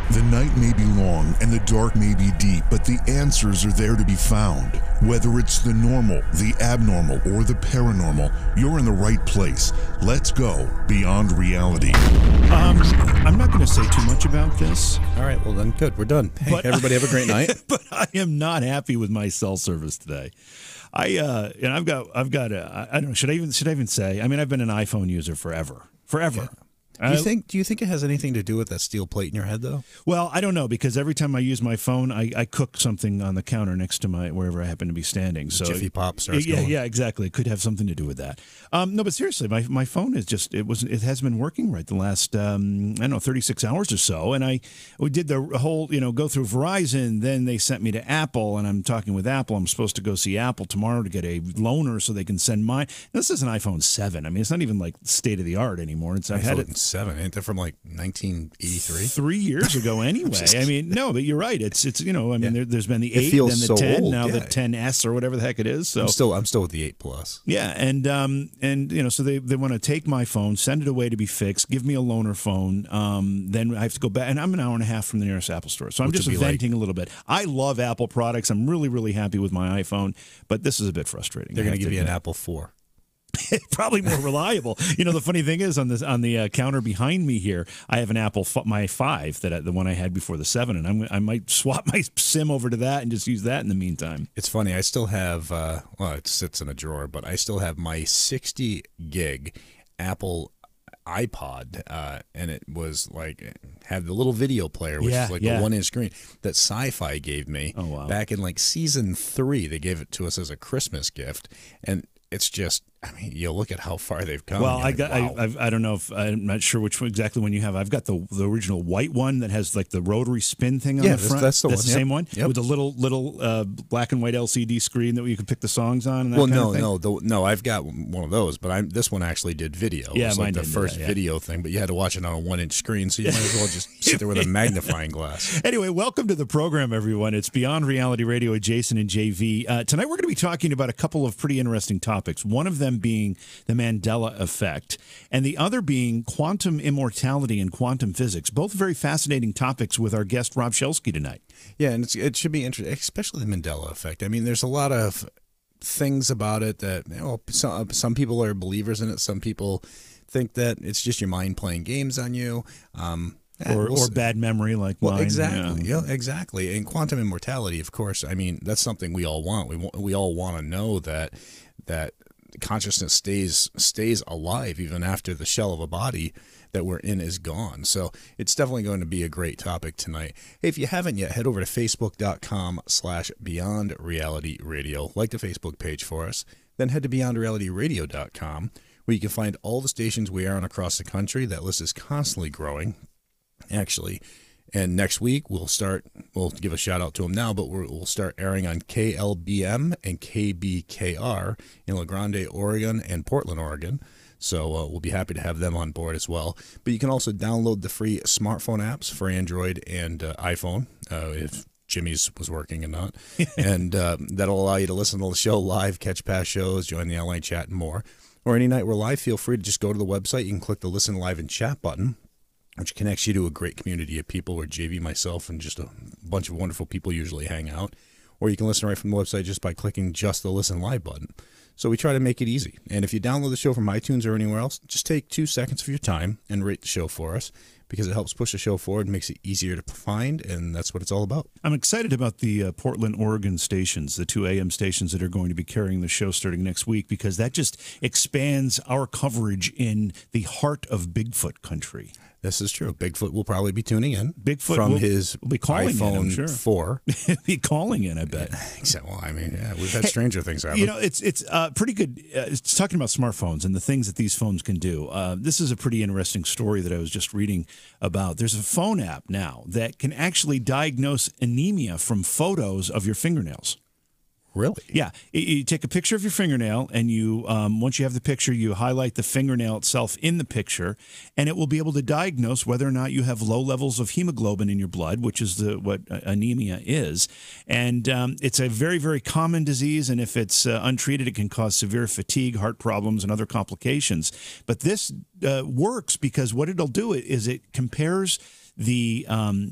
The night may be long and the dark may be deep, but the answers are there to be found. Whether it's the normal, the abnormal, or the paranormal, you're in the right place. Let's go beyond reality. I'm not going to say too much about this. All right, well then, good. We're done. Hey, But- everybody have a great night. But I am not happy with my cell service today. I don't know. Should I even say? I mean, I've been an iPhone user forever. Do you think it has anything to do with that steel plate in your head, though? Well, I don't know, because every time I use my phone, I cook something on the counter next to wherever I happen to be standing. So Jiffy Pop starts yeah, going. yeah, exactly. It could have something to do with that. No, but seriously, my phone is just it has been working right the last 36 hours or so, and we did the whole go through Verizon, then they sent me to Apple, and I'm talking with Apple. I'm supposed to go see Apple tomorrow to get a loaner so they can send mine. Now, this is an iPhone 7. I mean, it's not even like state of the art anymore. I've had it 7, ain't that from like 1983? 3 years ago anyway. I mean, no, but you're right. It's there's been the 8, feels then the so 10, old, now yeah. the 10S or whatever the heck it is. So I'm still with the 8 Plus. yeah, and so they want to take my phone, send it away to be fixed, give me a loaner phone. Then I have to go back, and I'm an hour and a half from the nearest Apple store, so I'm Which just would be venting a little bit. I love Apple products. I'm really, really happy with my iPhone, but this is a bit frustrating. They're going to give you an admit. Apple 4. Probably more reliable. The funny thing is, on the counter behind me here, I have an Apple my 5, the one I had before the 7, and I might swap my SIM over to that and just use that in the meantime. It's funny. I still have it sits in a drawer, but I still have my 60 gig Apple iPod, and it was like had the little video player, which is like the 1-inch screen that Sci-Fi gave me back in like season 3. They gave it to us as a Christmas gift, and it's just, I mean, you look at how far they've come. Well, I don't know if I'm not sure which one, exactly one you have. I've got the original white one that has like the rotary spin thing on the front. That's the one. Same one Yep. with the little black and white LCD screen that you could pick the songs on. And that kind of thing? No. I've got one of those, but this one actually did video. Yeah, it was mine like the didn't first do that, video thing, but you had to watch it on a 1-inch screen, so you might as well just sit there with a magnifying glass. Anyway, welcome to the program, everyone. It's Beyond Reality Radio with Jason and JV. Tonight we're going to be talking about a couple of pretty interesting topics. One of them being the Mandela effect, and the other being quantum immortality and quantum physics. Both very fascinating topics with our guest Rob Shelsky tonight. Yeah, and it should be interesting, especially the Mandela effect. I mean, there's a lot of things about it that some people are believers in it. Some people think that it's just your mind playing games on you. Or bad memory like mine. Exactly. Yeah, exactly. And quantum immortality, of course, I mean, that's something we all want. We all want to know that consciousness stays alive even after the shell of a body that we're in is gone. So it's definitely going to be a great topic tonight. Hey, if you haven't yet, head over to facebook.com/beyondrealityradio. Like the Facebook page for us. Then head to beyondrealityradio.com, where you can find all the stations we are on across the country. That list is constantly growing, actually. And next week, we'll give a shout out to them now, but we'll start airing on KLBM and KBKR in La Grande, Oregon, and Portland, Oregon. So we'll be happy to have them on board as well. But you can also download the free smartphone apps for Android and iPhone, if Jimmy's was working and not. And that'll allow you to listen to the show live, catch past shows, join the online chat, and more. Or any night we're live, feel free to just go to the website. You can click the Listen Live and Chat button, which connects you to a great community of people where JV, myself, and just a bunch of wonderful people usually hang out. Or you can listen right from the website just by clicking just the Listen Live button. So we try to make it easy. And if you download the show from iTunes or anywhere else, just take 2 seconds of your time and rate the show for us, because it helps push the show forward and makes it easier to find, and that's what it's all about. I'm excited about the Portland, Oregon stations, the 2 a.m. stations that are going to be carrying the show starting next week, because that just expands our coverage in the heart of Bigfoot country. This is true. Bigfoot will probably be tuning in. Bigfoot from will his be calling iPhone in, I'm sure. 4. Be calling in, I bet. Well, I mean, yeah, we've had stranger things happen. It's pretty good. It's talking about smartphones and the things that these phones can do. This is a pretty interesting story that I was just reading about. There's a phone app now that can actually diagnose anemia from photos of your fingernails. Really? Yeah. You take a picture of your fingernail, and you once you have the picture, you highlight the fingernail itself in the picture, and it will be able to diagnose whether or not you have low levels of hemoglobin in your blood, which is what anemia is. And it's a very, very common disease, and if it's untreated, it can cause severe fatigue, heart problems, and other complications. But this works because what it'll do is it compares the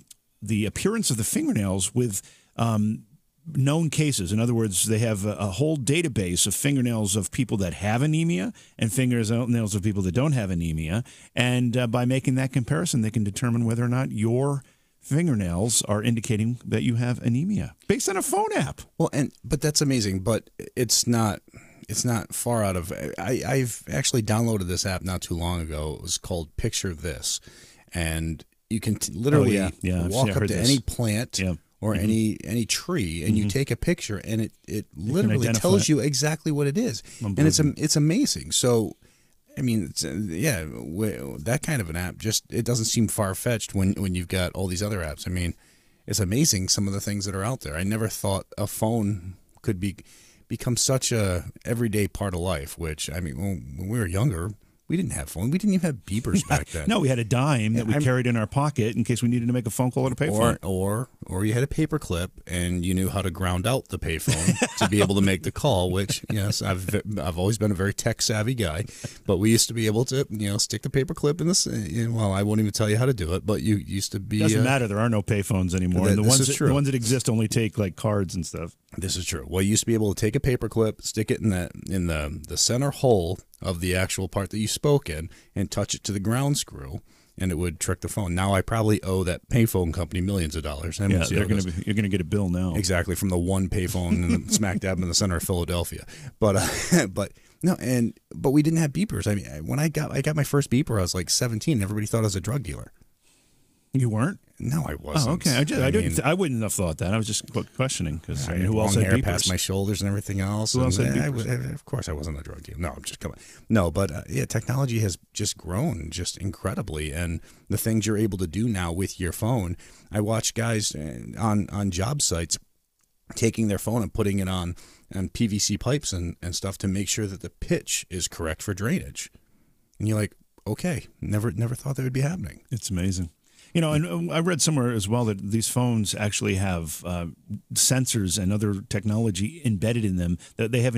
the appearance of the fingernails with known cases. In other words, they have a whole database of fingernails of people that have anemia and fingernails of people that don't have anemia. And by making that comparison, they can determine whether or not your fingernails are indicating that you have anemia based on a phone app. Well, but that's amazing. But it's not far out of. I've actually downloaded this app not too long ago. It was called Picture This, and you can literally walk up to any plant. Yeah. Or any tree, and you take a picture, and it literally tells you exactly what it is, and it's amazing. So, I mean, that kind of an app it doesn't seem far fetched when you've got all these other apps. I mean, it's amazing some of the things that are out there. I never thought a phone could become such a everyday part of life. Which, I mean, when we were younger, we didn't have phones. We didn't even have beepers back then. No, we had a dime that we carried in our pocket in case we needed to make a phone call at a payphone. Or you had a paper clip and you knew how to ground out the payphone to be able to make the call. Which, yes, I've always been a very tech savvy guy, but we used to be able to stick the paper clip in this. Well, I won't even tell you how to do it, but you used to be. Doesn't matter. There are no payphones anymore. And the ones that exist only take like cards and stuff. This is true. Well, you used to be able to take a paper clip, stick it in the center hole of the actual part that you spoke in, and touch it to the ground screw, and it would trick the phone. Now I probably owe that payphone company millions of dollars. You're going to get a bill now. Exactly, from the one payphone smack dab in the center of Philadelphia. But we didn't have beepers. I mean, when I got my first beeper, I was like 17. Everybody thought I was a drug dealer. You weren't? No, I wasn't. Oh, okay. I wouldn't have thought that. I was just questioning because who else had hair beepers? Past my shoulders and everything else. Who else had beepers? Of course, I wasn't a drug dealer. No, I'm just coming. No, but technology has just grown just incredibly, and the things you're able to do now with your phone. I watch guys on job sites taking their phone and putting it on PVC pipes and stuff to make sure that the pitch is correct for drainage. And you're like, okay, never thought that would be happening. It's amazing. And I read somewhere as well that these phones actually have sensors and other technology embedded in them that aren't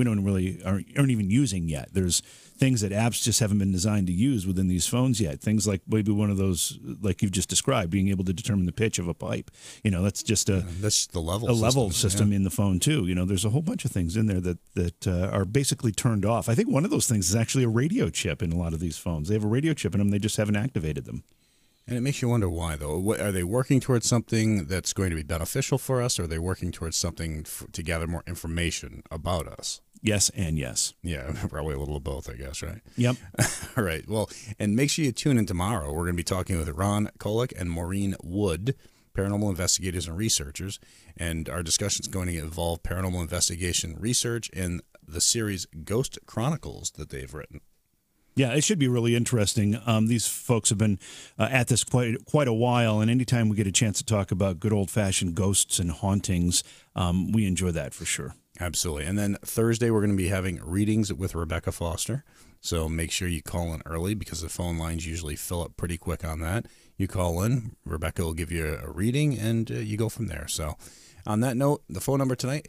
even using yet. There's things that apps just haven't been designed to use within these phones yet. Things like maybe one of those, like you've just described, being able to determine the pitch of a pipe. That's just that's the level system in the phone too. There's a whole bunch of things in there that are basically turned off. I think one of those things is actually a radio chip in a lot of these phones. They have a radio chip in them. They just haven't activated them. And it makes you wonder why, though. Are they working towards something that's going to be beneficial for us, or are they working towards something to gather more information about us? Yes and yes. Yeah, probably a little of both, I guess, right? Yep. All right. Well, and make sure you tune in tomorrow. We're going to be talking with Ron Kolek and Maureen Wood, paranormal investigators and researchers. And our discussion is going to involve paranormal investigation research in the series Ghost Chronicles that they've written. Yeah, it should be really interesting. These folks have been at this quite a while, and anytime we get a chance to talk about good old-fashioned ghosts and hauntings, we enjoy that for sure. Absolutely. And then Thursday, we're going to be having readings with Rebecca Foster. So make sure you call in early because the phone lines usually fill up pretty quick on that. You call in, Rebecca will give you a reading, and you go from there. So on that note, the phone number tonight,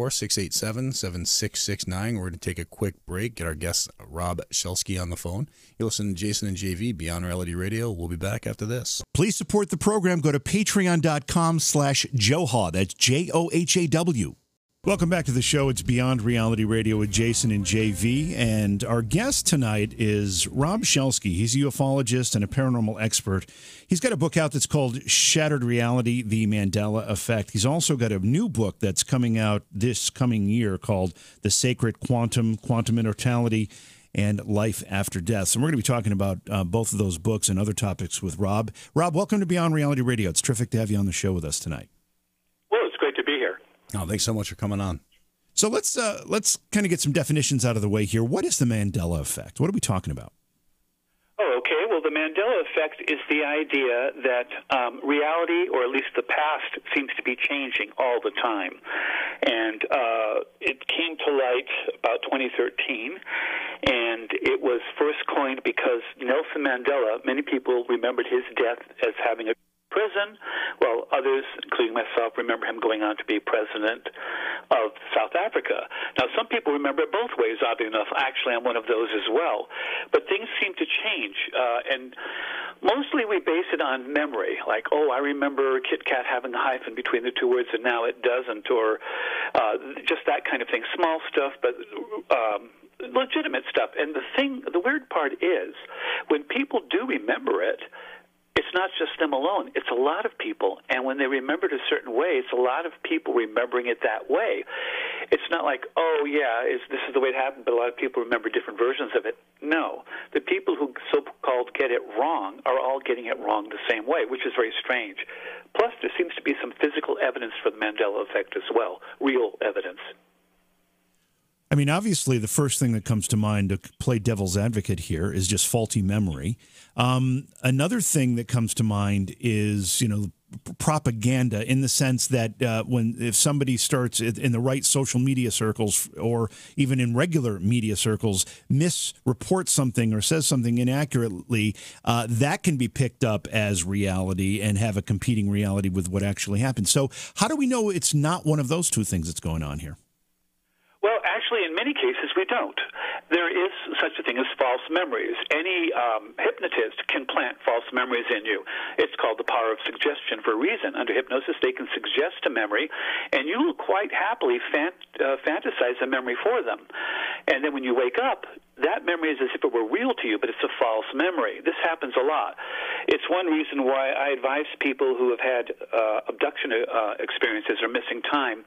844-687-7669. We're going to take a quick break, get our guest Rob Shelsky on the phone. You listen to Jason and JV, Beyond Reality Radio. We'll be back after this. Please support the program. Go to patreon.com/Johaw. That's JOHAW. Welcome back to the show. It's Beyond Reality Radio with Jason and JV. And our guest tonight is Rob Shelsky. He's a ufologist and a paranormal expert. He's got a book out that's called Shattered Reality, The Mandela Effect. He's also got a new book that's coming out this coming year called The Sacred Quantum, Quantum Immortality, and Life After Death. So we're going to be talking about both of those books and other topics with Rob. Rob, welcome to Beyond Reality Radio. It's terrific to have you on the show with us tonight. Well, it's great to be here. Oh, thanks so much for coming on. So let's kind of get some definitions out of the way here. What is the Mandela Effect? What are we talking about? Oh, okay. Well, the Mandela Effect is the idea that reality, or at least the past, seems to be changing all the time. And it came to light about 2013, and it was first coined because Nelson Mandela, many people remembered his death as having prison, while others, including myself, remember him going on to be president of South Africa. Now, some people remember it both ways, oddly enough. Actually, I'm one of those as well. But things seem to change, and mostly we base it on memory, like, oh, I remember Kit Kat having a hyphen between the two words and now it doesn't, or just that kind of thing. Small stuff, but legitimate stuff. And the weird part is, when people do remember it, it's not just them alone. It's a lot of people. And when they remember it a certain way, it's a lot of people remembering it that way. It's not like, oh, yeah, this is the way it happened, but a lot of people remember different versions of it. No. The people who so-called get it wrong are all getting it wrong the same way, which is very strange. Plus, there seems to be some physical evidence for the Mandela effect as well, real evidence. I mean, obviously, the first thing that comes to mind to play devil's advocate here is just faulty memory. Another thing that comes to mind is, propaganda, in the sense that if somebody starts in the right social media circles or even in regular media circles misreports something or says something inaccurately, that can be picked up as reality and have a competing reality with what actually happened. So how do we know it's not one of those two things that's going on here? Well, actually, in many cases, we don't. There is such a thing as false memories. Any hypnotist can plant false memories in you. It's called the power of suggestion for a reason. Under hypnosis, they can suggest a memory, and you will quite happily fantasize a memory for them. And then when you wake up, that memory is as if it were real to you, but it's a false memory. This happens a lot. It's one reason why I advise people who have had abduction experiences or missing time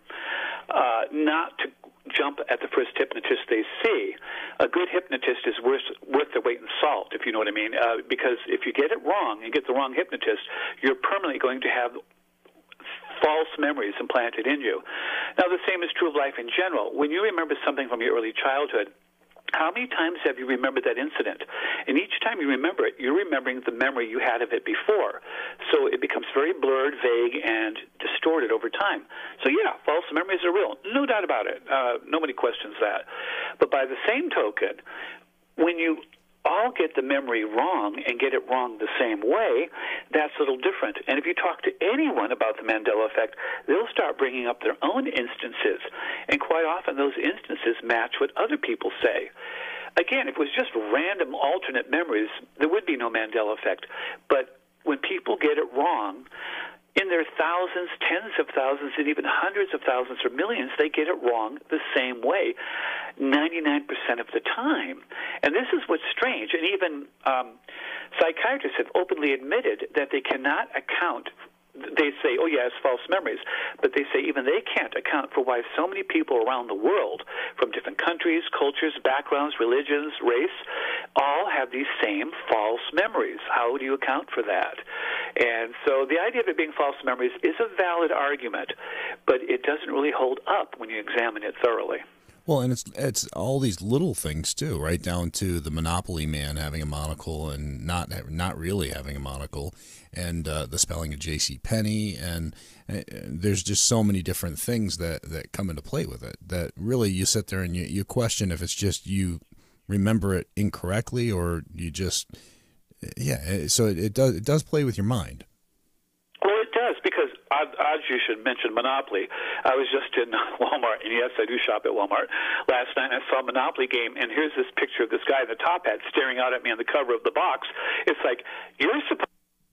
not to jump at the first hypnotist they see. A good hypnotist is worth their weight in salt, if you know what I mean, because if you get it wrong and get the wrong hypnotist, you're permanently going to have false memories implanted in you. Now, the same is true of life in general. When you remember something from your early childhood, how many times have you remembered that incident? And each time you remember it, you're remembering the memory you had of it before. So it becomes very blurred, vague, and distorted over time. So yeah, false memories are real. No doubt about it. Nobody questions that. But by the same token, when you all get the memory wrong and get it wrong the same way, that's a little different. And if you talk to anyone about the Mandela effect, they'll start bringing up their own instances. And quite often those instances match what other people say. Again, if it was just random alternate memories, there would be no Mandela effect. But when people get it wrong, in their thousands, tens of thousands, and even hundreds of thousands or millions, they get it wrong the same way 99% of the time. And this is what's strange. And even psychiatrists have openly admitted that they cannot account. They say, oh, yeah, it's false memories. But they say even they can't account for why so many people around the world, from different countries, cultures, backgrounds, religions, race, all have these same false memories. How do you account for that? And so the idea of it being false memories is a valid argument, but it doesn't really hold up when you examine it thoroughly. Well, and it's all these little things too, right down to the Monopoly man having a monocle and not really having a monocle, and the spelling of J.C. Penney, and there's just so many different things that come into play with it that really you sit there and you question if it's just you remember it incorrectly or you just so it does play with your mind. Well, it does, because odds you should mention Monopoly. I was just in Walmart, and yes, I do shop at Walmart. Last night I saw a Monopoly game, and here's this picture of this guy in the top hat staring out at me on the cover of the box. It's like, you're supposed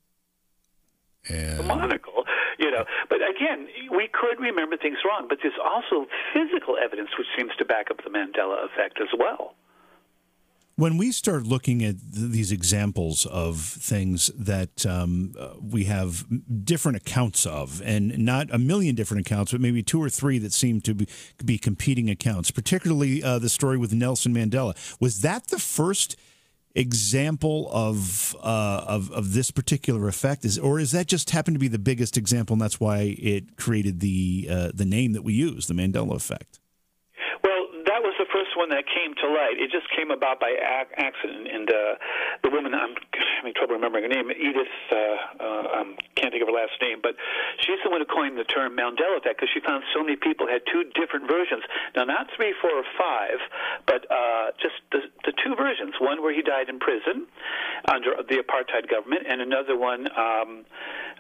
to monocle, But again, we could remember things wrong, but there's also physical evidence which seems to back up the Mandela effect as well. When we start looking at these examples of things that we have different accounts of, and not a million different accounts, but maybe two or three that seem to be competing accounts, particularly the story with Nelson Mandela, was that the first example of this particular effect, or is that just happened to be the biggest example, and that's why it created the name that we use, the Mandela effect? That was the first one that came to light. It just came about by accident, and the woman, I'm having trouble remembering her name, Edith, can't think of her last name, but she's the one who coined the term Mandela effect, because she found so many people had two different versions. Now, not 3, 4, or 5, but just the two versions. One where he died in prison under the apartheid government, and another one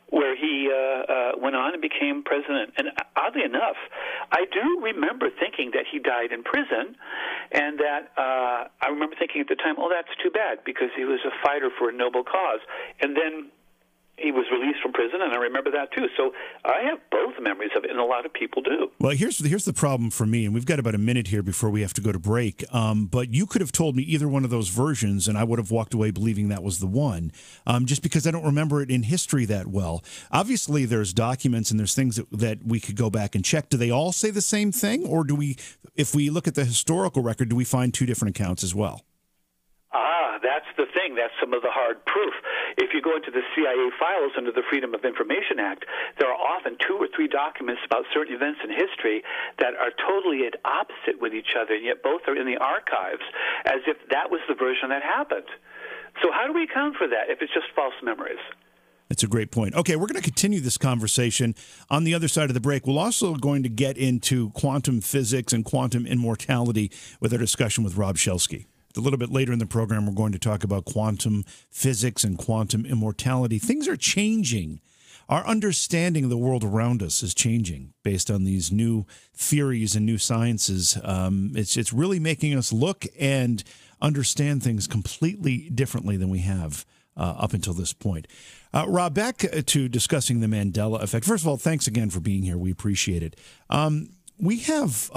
where he went on and became president. And oddly enough, I do remember thinking that he died in prison, and that I remember thinking at the time, oh, that's too bad, because he was a fighter for a noble cause. And then he was released from prison, and I remember that too. So I have both memories of it, and a lot of people do. Well, here's the problem for me, and we've got about a minute here before we have to go to break. But you could have told me either one of those versions, and I would have walked away believing that was the one, just because I don't remember it in history that well. Obviously, there's documents and there's things that we could go back and check. Do they all say the same thing, or do we, if we look at the historical record, do we find two different accounts as well? That's the thing. That's some of the hard proof. If you go into the CIA files under the Freedom of Information Act, there are often 2 or 3 documents about certain events in history that are totally at opposite with each other, and yet both are in the archives as if that was the version that happened. So how do we account for that if it's just false memories? That's a great point. Okay, we're going to continue this conversation on the other side of the break. We're also going to get into quantum physics and quantum immortality with our discussion with Rob Shelsky. A little bit later in the program, we're going to talk about quantum physics and quantum immortality. Things are changing. Our understanding of the world around us is changing based on these new theories and new sciences. It's really making us look and understand things completely differently than we have up until this point. Rob, back to discussing the Mandela effect. First of all, thanks again for being here. We appreciate it. We have,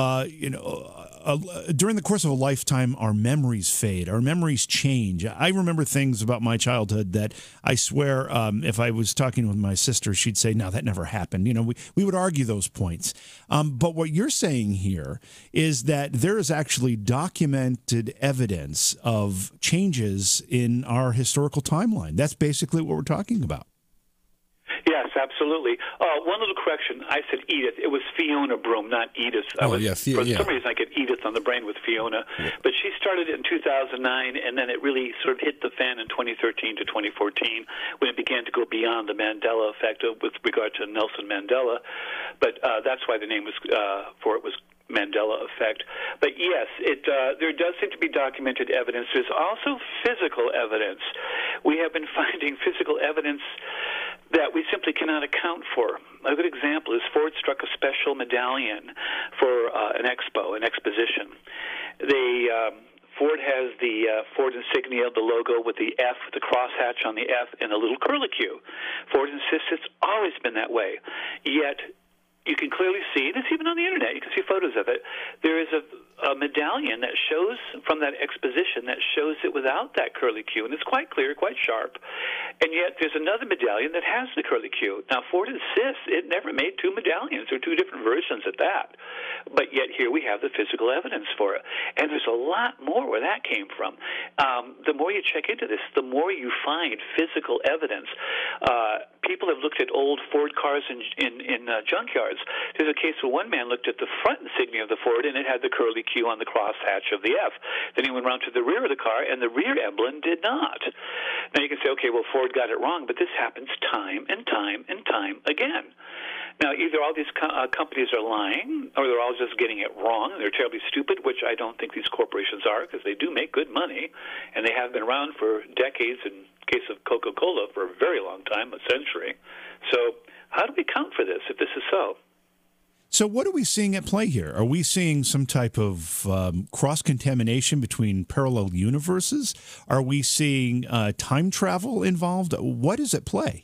during the course of a lifetime, our memories fade. Our memories change. I remember things about my childhood that I swear, if I was talking with my sister, she'd say, no, that never happened. You know, we would argue those points. But what you're saying here is that there is actually documented evidence of changes in our historical timeline. That's basically what we're talking about. Yes, absolutely. One little correction. I said Edith. It was Fiona Broome, not Edith. For some reason, I get Edith on the brain with Fiona. Yeah. But she started it in 2009, and then it really sort of hit the fan in 2013 to 2014 when it began to go beyond the Mandela effect with regard to Nelson Mandela. But that's why the name was for it was Mandela effect. But yes, there does seem to be documented evidence. There's also physical evidence. We have been finding physical evidence that we simply cannot account for. A good example is Ford struck a special medallion for an exposition. Ford has the Ford insignia, the logo with the F, the crosshatch on the F, and a little curlicue. Ford insists it's always been that way. Yet you can clearly see, and it's even on the internet, you can see photos of it, there is a medallion that shows from that exposition that shows it without that curlicue, and it's quite clear, quite sharp. And yet there's another medallion that has the curlicue. Now, Ford insists it never made 2 medallions, or 2 different versions at that. But yet here we have the physical evidence for it. And there's a lot more where that came from. The more you check into this, the more you find physical evidence. People have looked at old Ford cars in junkyards. There's a case where one man looked at the front insignia of the Ford, and it had the curlicue on the crosshatch of the F. Then he went around to the rear of the car, and the rear emblem did not. Now you can say, okay, well, Ford got it wrong, but this happens time and time and time again. Now, either all these companies are lying, or they're all just getting it wrong, and they're terribly stupid, which I don't think these corporations are, because they do make good money, and they have been around for decades, in case of Coca-Cola, for a very long time, a century. So how do we account for this if this is so? So what are we seeing at play here? Are we seeing some type of cross-contamination between parallel universes? Are we seeing time travel involved? What is at play?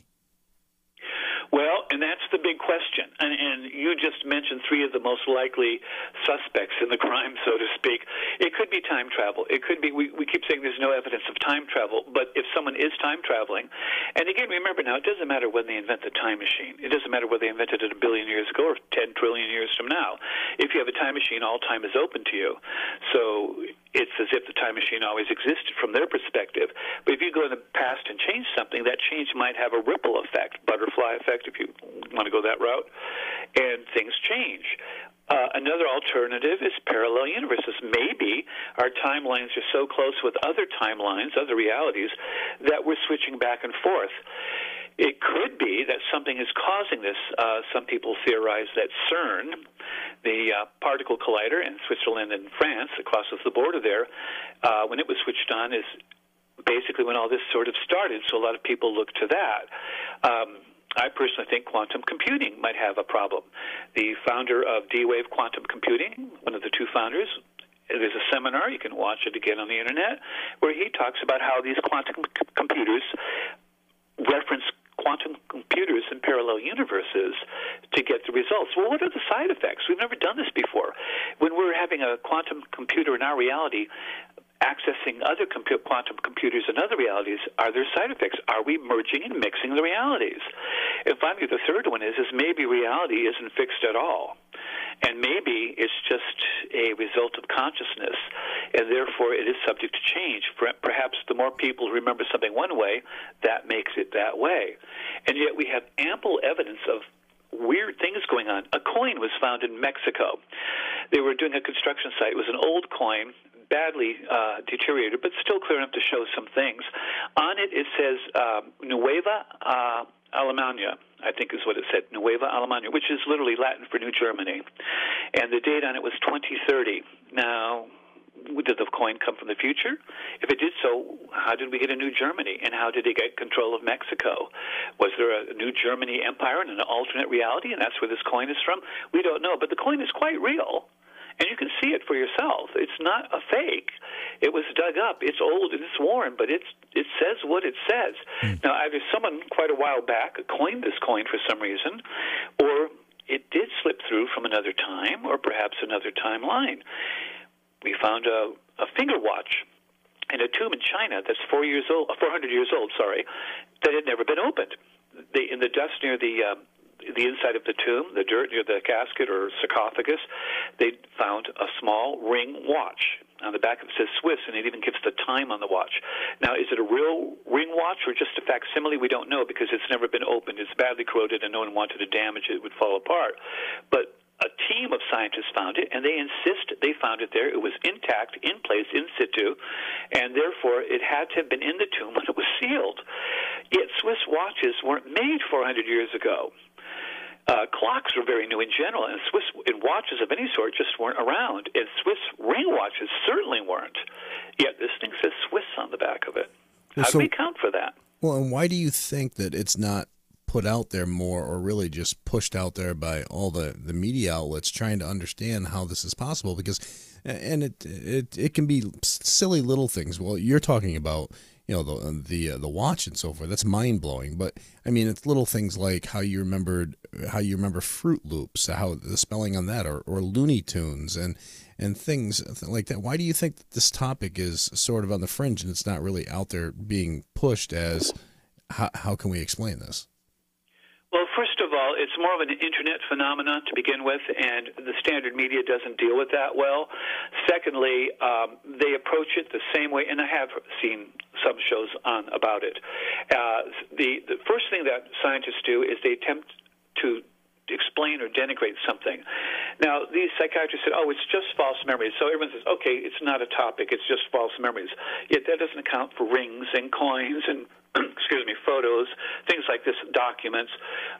Well, and that's the big question. And you just mentioned 3 of the most likely suspects in the crime, so to speak. It could be time travel. It could be, we keep saying there's no evidence of time travel, but if someone is time traveling, and again, remember now, it doesn't matter when they invent the time machine. It doesn't matter whether they invented it 1 billion years ago or 10 trillion years from now. If you have a time machine, all time is open to you. So it's as if the time machine always existed from their perspective. But if you go in the past and change something, that change might have a ripple effect, butterfly effect, if you want to go that route, and things change. Another alternative is parallel universes. Maybe our timelines are so close with other timelines, other realities, that we're switching back and forth. It could be that something is causing this. Some people theorize that CERN, the particle collider in Switzerland and France that crosses the border there, when it was switched on, is basically when all this sort of started, so a lot of people look to that. I personally think quantum computing might have a problem. The founder of D-Wave Quantum Computing, one of the two founders, there's a seminar, you can watch it again on the internet, where he talks about how these quantum computers reference quantum computers in parallel universes to get the results. Well, what are the side effects? We've never done this before. When we're having a quantum computer in our reality accessing other quantum computers in other realities, are there side effects? Are we merging and mixing the realities? And finally, the third one is maybe reality isn't fixed at all. And maybe it's just a result of consciousness, and therefore it is subject to change. Perhaps the more people remember something one way, that makes it that way. And yet we have ample evidence of weird things going on. A coin was found in Mexico. They were doing a construction site. It was an old coin, badly deteriorated, but still clear enough to show some things. On it, it says Nueva Alemania, I think is what it said, Nueva Alemania, which is literally Latin for New Germany. And the date on it was 2030. Now, did the coin come from the future? If it did so, how did we get a New Germany? And how did they get control of Mexico? Was there a New Germany empire in an alternate reality, and that's where this coin is from? We don't know, but the coin is quite real. And you can see it for yourself. It's not a fake. It was dug up. It's old and it's worn, but it says what it says. Now, either someone quite a while back coined this coin for some reason, or it did slip through from another time, or perhaps another timeline. We found a finger watch in a tomb in China that's 400 years old, that had never been opened. In the dust near the inside of the tomb, the dirt near the casket or sarcophagus, they found a small ring watch. On the back of it says Swiss, and it even gives the time on the watch. Now, is it a real ring watch or just a facsimile? We don't know because it's never been opened. It's badly corroded, and no one wanted to damage it. It would fall apart. But a team of scientists found it, and they insist they found it there. It was intact, in place, in situ, and therefore it had to have been in the tomb when it was sealed. Yet Swiss watches weren't made 400 years ago. Clocks were very new in general, and watches of any sort just weren't around. And Swiss ring watches certainly weren't. Yet this thing says Swiss on the back of it. How do we account for that? Well, and why do you think that it's not put out there more, or really just pushed out there by all the media outlets trying to understand how this is possible? Because, and it can be silly little things. Well, you're talking about, you know, the watch and so forth. That's mind blowing. But I mean, it's little things like how you remember Fruit Loops, how the spelling on that, or Looney Tunes and things like that. Why do you think that this topic is sort of on the fringe and it's not really out there being pushed as how can we explain this? Well, first of all, it's more of an internet phenomenon to begin with, and the standard media doesn't deal with that well. Secondly, they approach it the same way, and I have seen some shows on about it. The first thing that scientists do is they attempt to explain or denigrate something. Now, these psychiatrists said, it's just false memories. So everyone says, okay, it's not a topic, it's just false memories. Yet that doesn't account for rings and coins and photos, things like this, documents,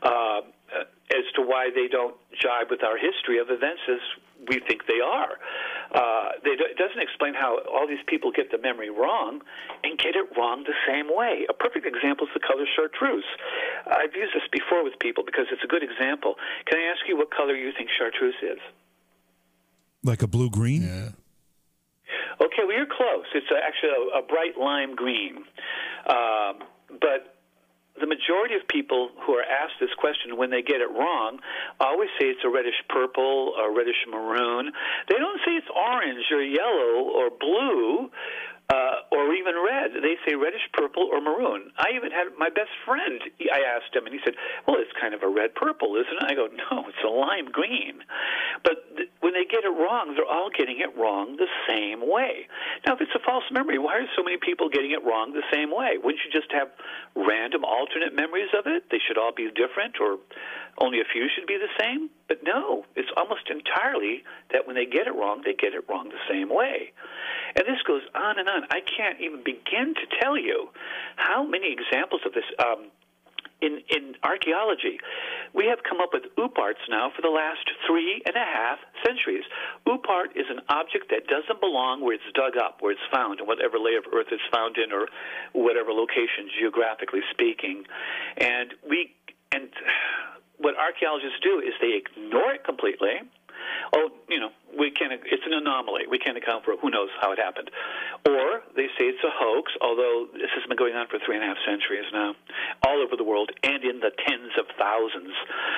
as to why they don't jibe with our history of events as we think they are. It doesn't explain how all these people get the memory wrong and get it wrong the same way. A perfect example is the color chartreuse. I've used this before with people because it's a good example. Can I ask you what color you think chartreuse is? Like a blue-green? Yeah. Okay, well, you're close. It's actually a bright lime green. But the majority of people who are asked this question, when they get it wrong, always say it's a reddish purple or reddish maroon. They don't say it's orange or yellow or blue or even red. They say reddish purple or maroon. I even had my best friend, I asked him, and he said, well, it's kind of a red purple, isn't it? I go, no, it's a lime green. But when they get it wrong, they're all getting it wrong the same way. Now, if it's a false memory, why are so many people getting it wrong the same way? Wouldn't you just have random alternate memories of it? They should all be different, or only a few should be the same? But no, it's almost entirely that when they get it wrong the same way. And this goes on and on. I can't even begin to tell you how many examples of this. In archaeology, we have come up with OOPArts now for the last 3.5 centuries. OOPArt is an object that doesn't belong where it's dug up, where it's found, in whatever layer of earth it's found in, or whatever location, geographically speaking. And archaeologists do is they ignore it completely. Oh, we can't. It's an anomaly. We can't account for it. Who knows how it happened? Or they say it's a hoax, although this has been going on for 3.5 centuries now, all over the world and in the tens of thousands.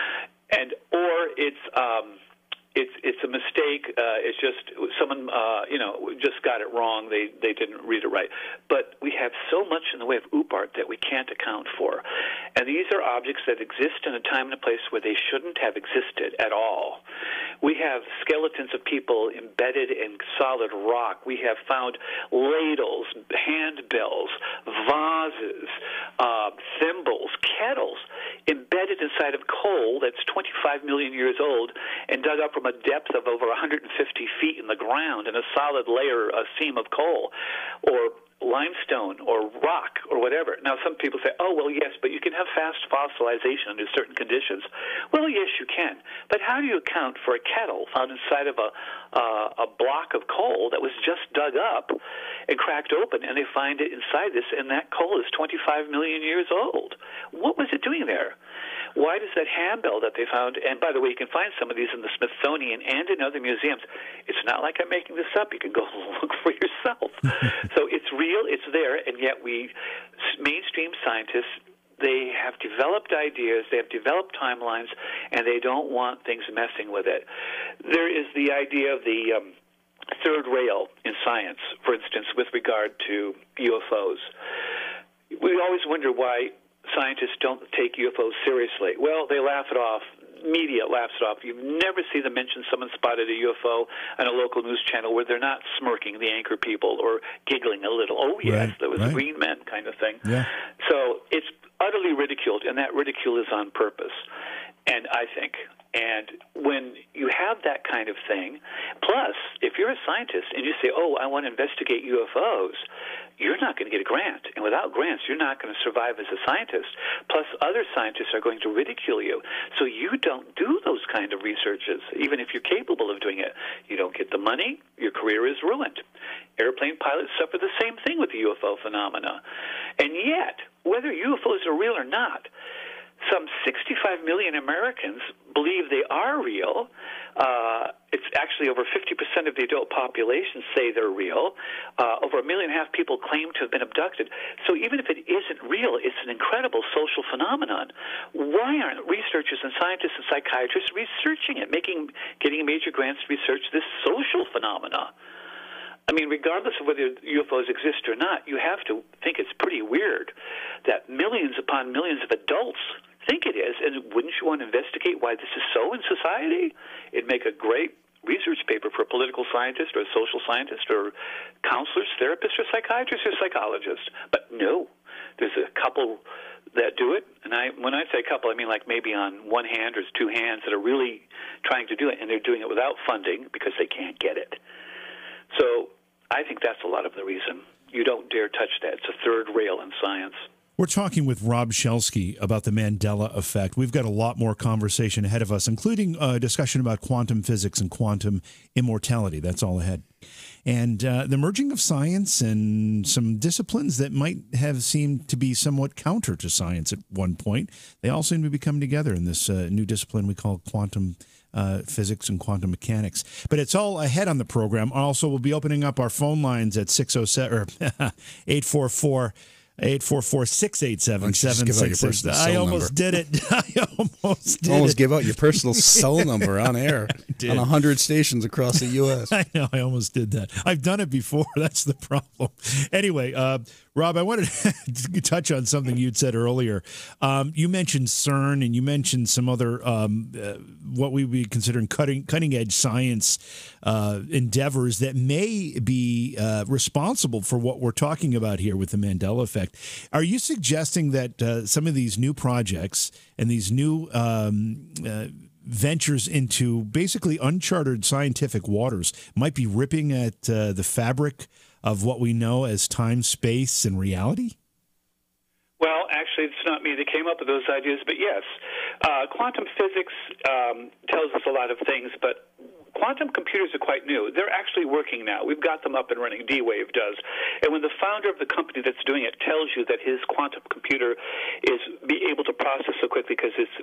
Or it's a mistake. It's just someone just got it wrong. They didn't read it right. But we have so much in the way of OOPArt that we can't account for. And these are objects that exist in a time and a place where they shouldn't have existed at all. We have skeletons of people embedded in solid rock. We have found ladles, handbells, vases, thimbles, kettles embedded inside of coal that's 25 million years old and dug up from a depth of over 150 feet in the ground in a solid layer, a seam of coal, or limestone or rock or whatever. Now, some people say, oh, well, yes, but you can have fast fossilization under certain conditions. Well, yes, you can. But how do you account for a kettle found inside of a block of coal that was just dug up and cracked open, and they find it inside this, and that coal is 25 million years old? What was it doing there? Why does that handbell that they found, and by the way, you can find some of these in the Smithsonian and in other museums. It's not like I'm making this up. You can go look for yourself. So it's real, it's there, and yet mainstream scientists, they have developed ideas, they have developed timelines, and they don't want things messing with it. There is the idea of the third rail in science, for instance, with regard to UFOs. We always wonder why scientists don't take UFOs seriously. Well, they laugh it off. Media laughs it off. You never see them mention someone spotted a UFO on a local news channel where they're not smirking, the anchor people, or giggling a little. Oh, yes, there was green men kind of thing. Yeah. So it's utterly ridiculed, and that ridicule is on purpose, and I think. And when you have that kind of thing, plus, if you're a scientist and you say, oh, I want to investigate UFOs, you're not going to get a grant. And without grants, you're not going to survive as a scientist. Plus, other scientists are going to ridicule you. So you don't do those kind of researches, even if you're capable of doing it. You don't get the money. Your career is ruined. Airplane pilots suffer the same thing with the UFO phenomena. And yet, whether UFOs are real or not, some 65 million Americans believe they are real. It's actually over 50% of the adult population say they're real. Over 1.5 million people claim to have been abducted. So even if it isn't real, it's an incredible social phenomenon. Why aren't researchers and scientists and psychiatrists researching it, getting major grants to research this social phenomena? I mean, regardless of whether UFOs exist or not, you have to think it's pretty weird that millions upon millions of adults think it is. And wouldn't you want to investigate why this is so in society? It'd make a great research paper for a political scientist or a social scientist or counselors, therapists, or psychiatrists or psychologists. But no, there's a couple that do it. And when I say a couple, I mean like maybe on one hand or two hands that are really trying to do it, and they're doing it without funding because they can't get it. So I think that's a lot of the reason. You don't dare touch that. It's a third rail in science. We're talking with Rob Shelsky about the Mandela effect. We've got a lot more conversation ahead of us, including a discussion about quantum physics and quantum immortality. That's all ahead. And the merging of science and some disciplines that might have seemed to be somewhat counter to science at one point, they all seem to be coming together in this new discipline we call quantum physics and quantum mechanics. But it's all ahead on the program. Also, we'll be opening up our phone lines at 844 844-687-7666. I almost did it. I almost did almost it. gave out your personal cell number on air on 100 stations across the U.S. I know. I almost did that. I've done it before. That's the problem. Anyway, Rob, I wanted to touch on something you'd said earlier. You mentioned CERN, and you mentioned some other what we would be considering cutting-edge science endeavors that may be responsible for what we're talking about here with the Mandela effect. Are you suggesting that some of these new projects and these new ventures into basically uncharted scientific waters might be ripping at the fabric of what we know as time, space, and reality? Well, actually, it's not me that came up with those ideas, but yes. Quantum physics tells us a lot of things, but quantum computers are quite new. They're actually working now. We've got them up and running. D-Wave does. And when the founder of the company that's doing it tells you that his quantum computer is be able to process so quickly because it's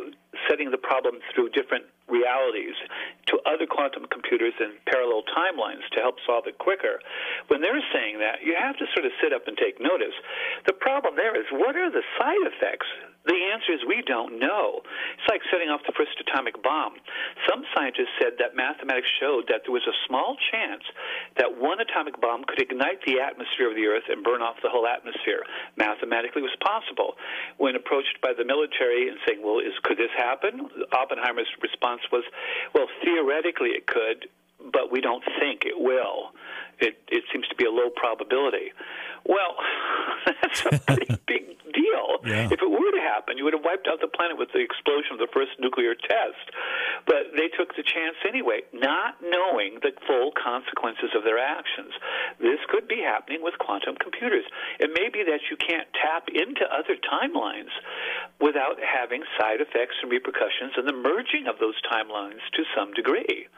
setting the problem through different realities to other quantum computers in parallel timelines to help solve it quicker. When they're saying that, you have to sort of sit up and take notice. The problem there is, what are the side effects? The answer is we don't know. It's like setting off the first atomic bomb. Some scientists said that mathematics showed that there was a small chance that one atomic bomb could ignite the atmosphere of the Earth and burn off the whole atmosphere. Mathematically, it was possible. When approached by the military and saying, well, could this happen? Oppenheimer's response was, well, theoretically it could, but we don't think it will. It seems to be a low probability. Well, that's a pretty big deal. Yeah. If it were to happen, you would have wiped out the planet with the explosion of the first nuclear test. But they took the chance anyway, not knowing the full consequences of their actions. This could be happening with quantum computers. It may be that you can't tap into other timelines without having side effects and repercussions and the merging of those timelines to some degree.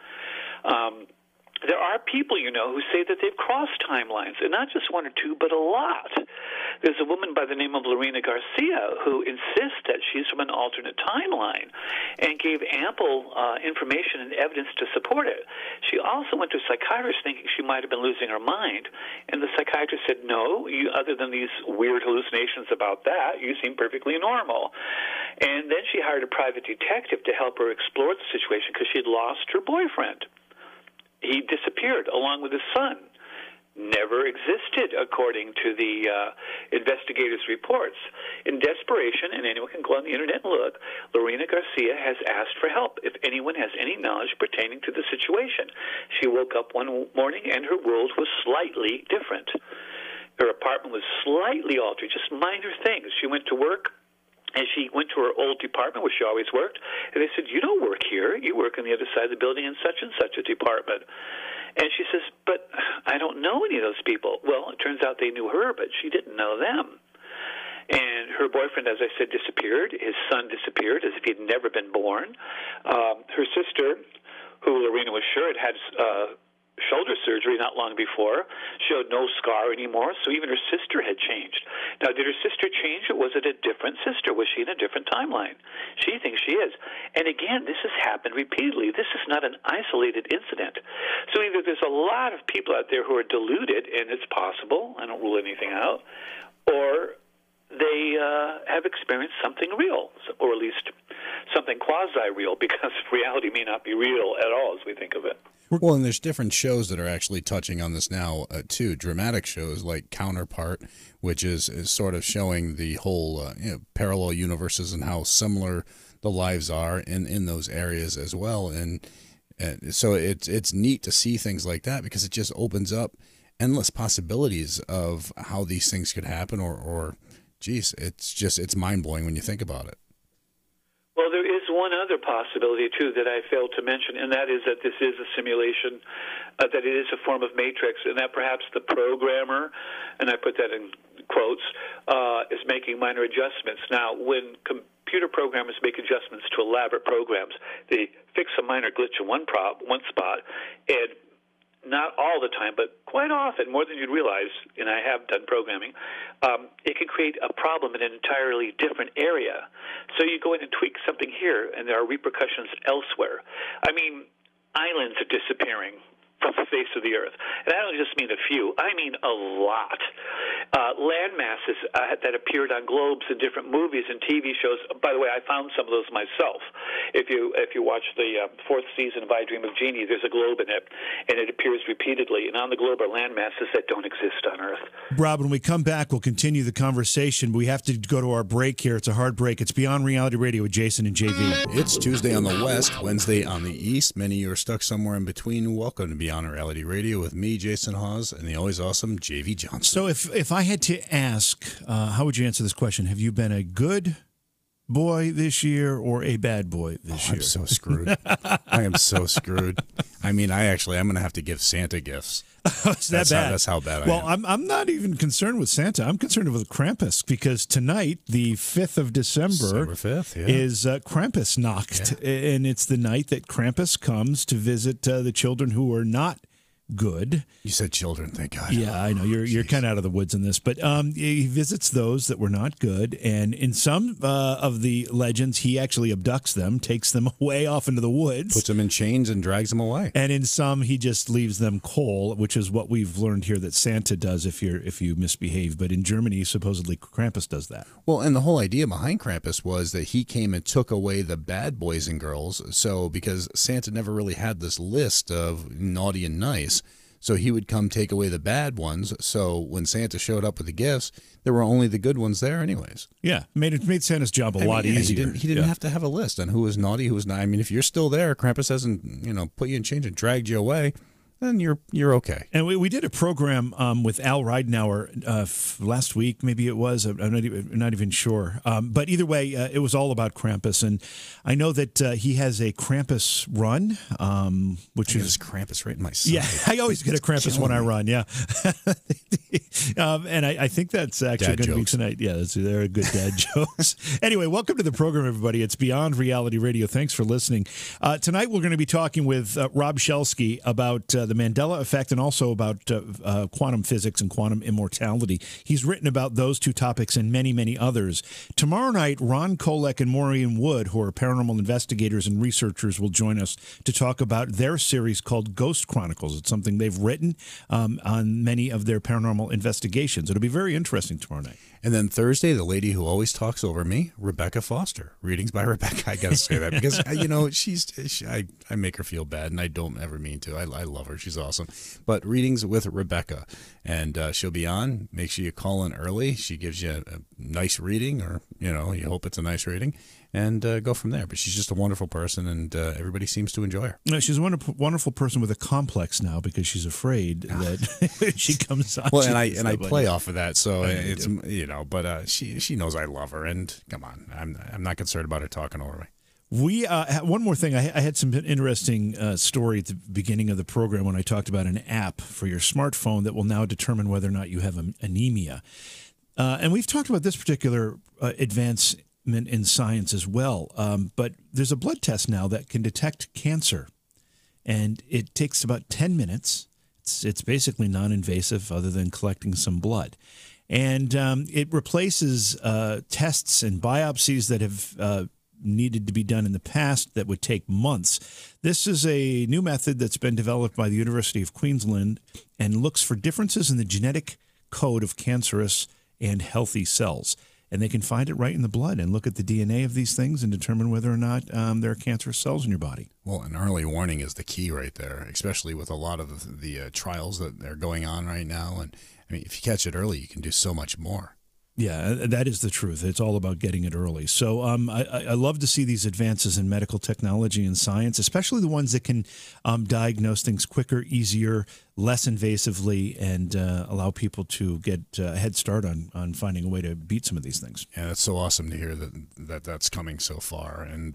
There are people, who say that they've crossed timelines, and not just one or two, but a lot. There's a woman by the name of Lorena Garcia who insists that she's from an alternate timeline and gave ample information and evidence to support it. She also went to a psychiatrist thinking she might have been losing her mind, and the psychiatrist said, no, other than these weird hallucinations about that, you seem perfectly normal. And then she hired a private detective to help her explore the situation because she had lost her boyfriend. He disappeared along with his son. Never existed, according to the investigators' reports. In desperation, and anyone can go on the internet and look, Lorena Garcia has asked for help if anyone has any knowledge pertaining to the situation. She woke up one morning and her world was slightly different. Her apartment was slightly altered, just minor things. She went to work. And she went to her old department where she always worked, and they said, you don't work here. You work on the other side of the building in such and such a department. And she says, but I don't know any of those people. Well, it turns out they knew her, but she didn't know them. And her boyfriend, as I said, disappeared. His son disappeared as if he'd never been born. Her sister, who Lorena was sure had shoulder surgery not long before, showed no scar anymore, so even her sister had changed. Now, did her sister change, or was it a different sister? Was she in a different timeline? She thinks she is. And again, this has happened repeatedly. This is not an isolated incident. So either there's a lot of people out there who are deluded, and it's possible, I don't rule anything out, or they have experienced something real, or at least something quasi-real, because reality may not be real at all as we think of it. Well, and there's different shows that are actually touching on this now, too. Dramatic shows like Counterpart, which is sort of showing the whole parallel universes and how similar the lives are in those areas as well. And so it's neat to see things like that because it just opens up endless possibilities of how these things could happen or geez, it's mind-blowing when you think about it. Well, there is one other possibility, too, that I failed to mention, and that is that this is a simulation, that it is a form of matrix, and that perhaps the programmer, and I put that in quotes, is making minor adjustments. Now, when computer programmers make adjustments to elaborate programs, they fix a minor glitch in one spot, and not all the time, but quite often, more than you'd realize, and I have done programming, it can create a problem in an entirely different area. So you go in and tweak something here, and there are repercussions elsewhere. I mean, islands are disappearing from the face of the earth. And I don't just mean a few. I mean a lot. Land masses that appeared on globes in different movies and TV shows. By the way, I found some of those myself. If you watch the fourth season of I Dream of Jeannie, there's a globe in it, and it appears repeatedly. And on the globe are land masses that don't exist on Earth. Rob, when we come back, we'll continue the conversation. We have to go to our break here. It's a hard break. It's Beyond Reality Radio with Jason and JV. It's Tuesday on the West, Wednesday on the East. Many of you are stuck somewhere in between. Welcome to Beyond Reality Radio with me, Jason Hawes, and the always awesome JV Johnson. So if I had to ask, how would you answer this question? Have you been a good boy this year or a bad boy this year? I'm so screwed. I am so screwed. I mean, I'm going to have to give Santa gifts. That's bad. That's how bad I am. Well, I'm not even concerned with Santa. I'm concerned with Krampus because tonight, the 5th of December, is Krampusnacht, and it's the night that Krampus comes to visit the children who are not good. You said children, thank God. Yeah, I know you're kind of out of the woods in this, but he visits those that were not good, and in some of the legends, he actually abducts them, takes them away off into the woods, Puts them in chains and drags them away. and in some, he just leaves them cold, which is what we've learned here that Santa does if you misbehave. But in Germany, supposedly Krampus does that. Well, and the whole idea behind Krampus was that he came and took away the bad boys and girls. So because Santa never really had this list of naughty and nice, so he would come take away the bad ones. So when Santa showed up with the gifts, there were only the good ones there anyways. Yeah, made Santa's job a lot easier. He didn't have to have a list on who was naughty, who was not. I mean, if you're still there, Krampus hasn't, put you in chains and dragged you away, then you're okay. And we did a program with Al Ridenour last week, maybe it was. I'm not even sure. But either way, it was all about Krampus. And I know that he has a Krampus run, which is Krampus right in my side. Yeah, I always get a Krampus when I run, yeah. And I think that's actually going to be tonight. Yeah, they're good dad jokes. Anyway, welcome to the program, everybody. It's Beyond Reality Radio. Thanks for listening. Tonight we're going to be talking with Rob Shelsky about the Mandela effect and also about quantum physics and quantum immortality. He's written about those two topics and many, many others. Tomorrow night, Ron Kolek and Maureen Wood, who are paranormal investigators and researchers, will join us to talk about their series called Ghost Chronicles. It's something they've written on many of their paranormal investigations. It'll be very interesting tomorrow night. And then Thursday, the lady who always talks over me, Rebecca Foster. Readings by Rebecca. I got to say that because, I make her feel bad, and I don't ever mean to. I love her. She's awesome. But Readings with Rebecca. And she'll be on. Make sure you call in early. She gives you a nice reading, or, you hope it's a nice reading, and go from there. But she's just a wonderful person, and everybody seems to enjoy her. No, she's a wonderful person with a complex now because she's afraid that she comes on. Well, and I play off of that, so it's but she knows I love her, and come on, I'm not concerned about her talking over me. We one more thing. I had some interesting story at the beginning of the program when I talked about an app for your smartphone that will now determine whether or not you have anemia. And we've talked about this particular advancement in science as well. But there's a blood test now that can detect cancer, and it takes about 10 minutes. It's basically non-invasive, other than collecting some blood. And it replaces tests and biopsies that have needed to be done in the past that would take months. This is a new method that's been developed by the University of Queensland and looks for differences in the genetic code of cancerous and healthy cells. And they can find it right in the blood and look at the DNA of these things and determine whether or not there are cancerous cells in your body. Well, an early warning is the key right there, especially with a lot of the trials that are going on right now. And I mean, if you catch it early, you can do so much more. Yeah, that is the truth. It's all about getting it early. So I love to see these advances in medical technology and science, especially the ones that can diagnose things quicker, easier, less invasively, and allow people to get a head start on finding a way to beat some of these things. Yeah, it's so awesome to hear that's coming so far. And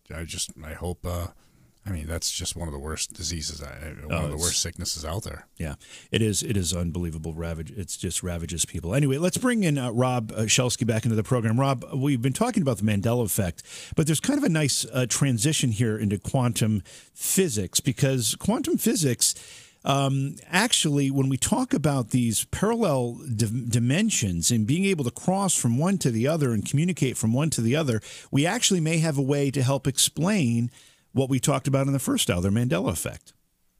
I hope... that's just one of the worst diseases, one of the worst sicknesses out there. Yeah, it is. It is unbelievable. It just ravages people. Anyway, let's bring in Rob Shelsky back into the program. Rob, we've been talking about the Mandela effect, but there's kind of a nice transition here into quantum physics, because quantum physics, actually, when we talk about these parallel dimensions and being able to cross from one to the other and communicate from one to the other, we actually may have a way to help explain what we talked about in the first hour, the Mandela effect.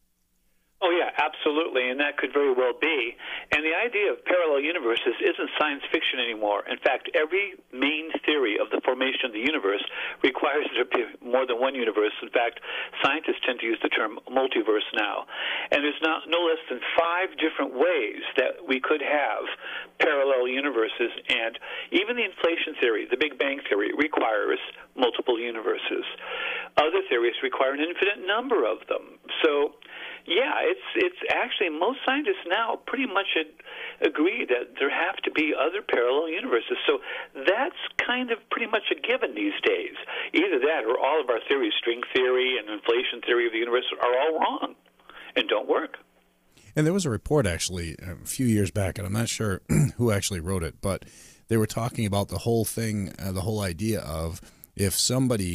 Oh, yeah, absolutely, and that could very well be. And the idea of parallel universes isn't science fiction anymore. In fact, every main theory of the formation of the universe requires there to be more than one universe. In fact, scientists tend to use the term multiverse now. And there's no less than 5 different ways that we could have parallel universes. And even the inflation theory, the Big Bang theory, requires multiple universes. Other theories require an infinite number of them. So, yeah, it's actually, most scientists now pretty much agree that there have to be other parallel universes. So that's kind of pretty much a given these days. Either that or all of our theories, string theory and inflation theory of the universe, are all wrong and don't work. And there was a report actually a few years back, and I'm not sure who actually wrote it, but they were talking about the whole thing, the whole idea of if somebody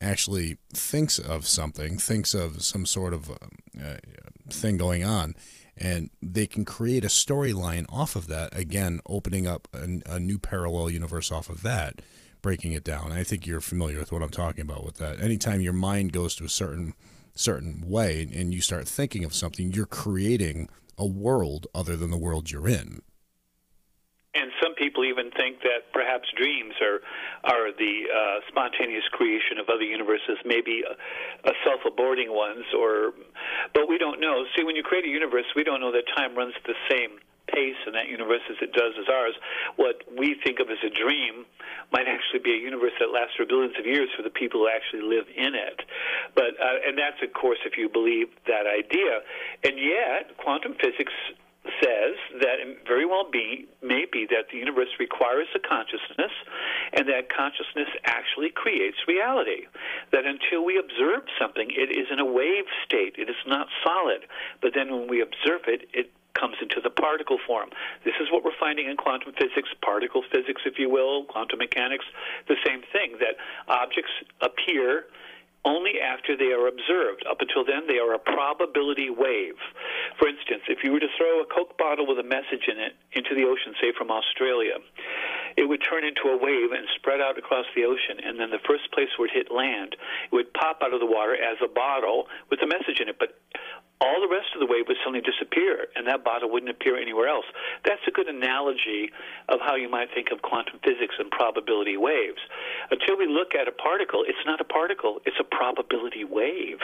actually thinks of something, thinks of some sort of thing going on, and they can create a storyline off of that, again, opening up a new parallel universe off of that, breaking it down. I think you're familiar with what I'm talking about with that. Anytime your mind goes to a certain way and you start thinking of something, you're creating a world other than the world you're in. And some people even think that perhaps dreams are the spontaneous creation of other universes, maybe self-aborting ones, but we don't know. See, when you create a universe, we don't know that time runs at the same pace in that universe as it does as ours. What we think of as a dream might actually be a universe that lasts for billions of years for the people who actually live in it. But and that's, of course, if you believe that idea. And yet, quantum physics says that it very well may be that the universe requires a consciousness, and that consciousness actually creates reality. That until we observe something, it is in a wave state. It is not solid. But then when we observe it, it comes into the particle form. This is what we're finding in quantum physics, particle physics, if you will, quantum mechanics, the same thing, that objects appear only after they are observed. Up until then, they are a probability wave. For instance, if you were to throw a Coke bottle with a message in it into the ocean, say from Australia, it would turn into a wave and spread out across the ocean, and then the first place where it hit land, it would pop out of the water as a bottle with a message in it, but all the rest of the wave would suddenly disappear, and that bottle wouldn't appear anywhere else. That's a good analogy of how you might think of quantum physics and probability waves. Until we look at a particle, it's not a particle, it's a probability wave.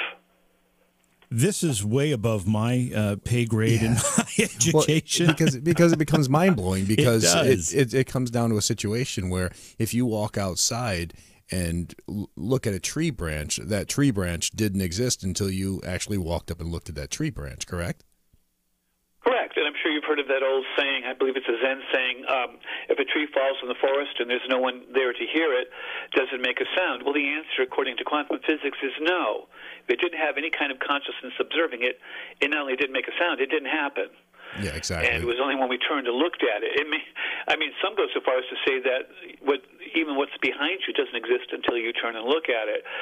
This is way above my pay grade in my education. Well, because it becomes mind-blowing, because it comes down to a situation where if you walk outside and look at a tree branch, that tree branch didn't exist until you actually walked up and looked at that tree branch, correct? Correct, and I'm sure you've heard of that old saying, I believe it's a Zen saying, if a tree falls in the forest and there's no one there to hear it, does it make a sound? Well, the answer, according to quantum physics, is no. If it didn't have any kind of consciousness observing it, it not only didn't make a sound, it didn't happen. Yeah, exactly. And it was only when we turned and looked at it. Some go so far as to say that even what's behind you doesn't exist until you turn and look at it.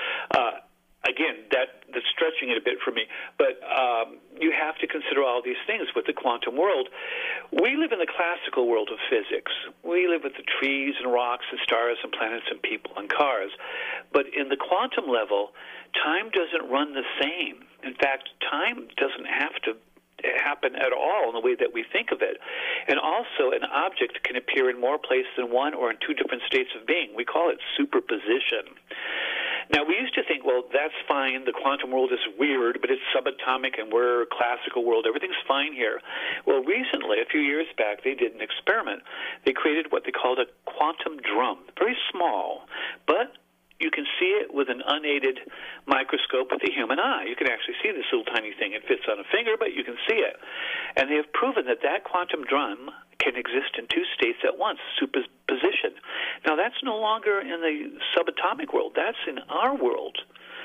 Again, that's stretching it a bit for me. But you have to consider all these things with the quantum world. We live in the classical world of physics. We live with the trees and rocks and stars and planets and people and cars. But in the quantum level, time doesn't run the same. In fact, time doesn't have to happen at all in the way that we think of it. And also, an object can appear in more places than one or in two different states of being. We call it superposition. Now, we used to think, well, that's fine. The quantum world is weird, but it's subatomic, and we're a classical world. Everything's fine here. Well, recently, a few years back, they did an experiment. They created what they called a quantum drum, very small, but you can see it with an unaided microscope with the human eye. You can actually see this little tiny thing. It fits on a finger, but you can see it. And they have proven that that quantum drum can exist in two states at once, superposition. Now, that's no longer in the subatomic world. That's in our world.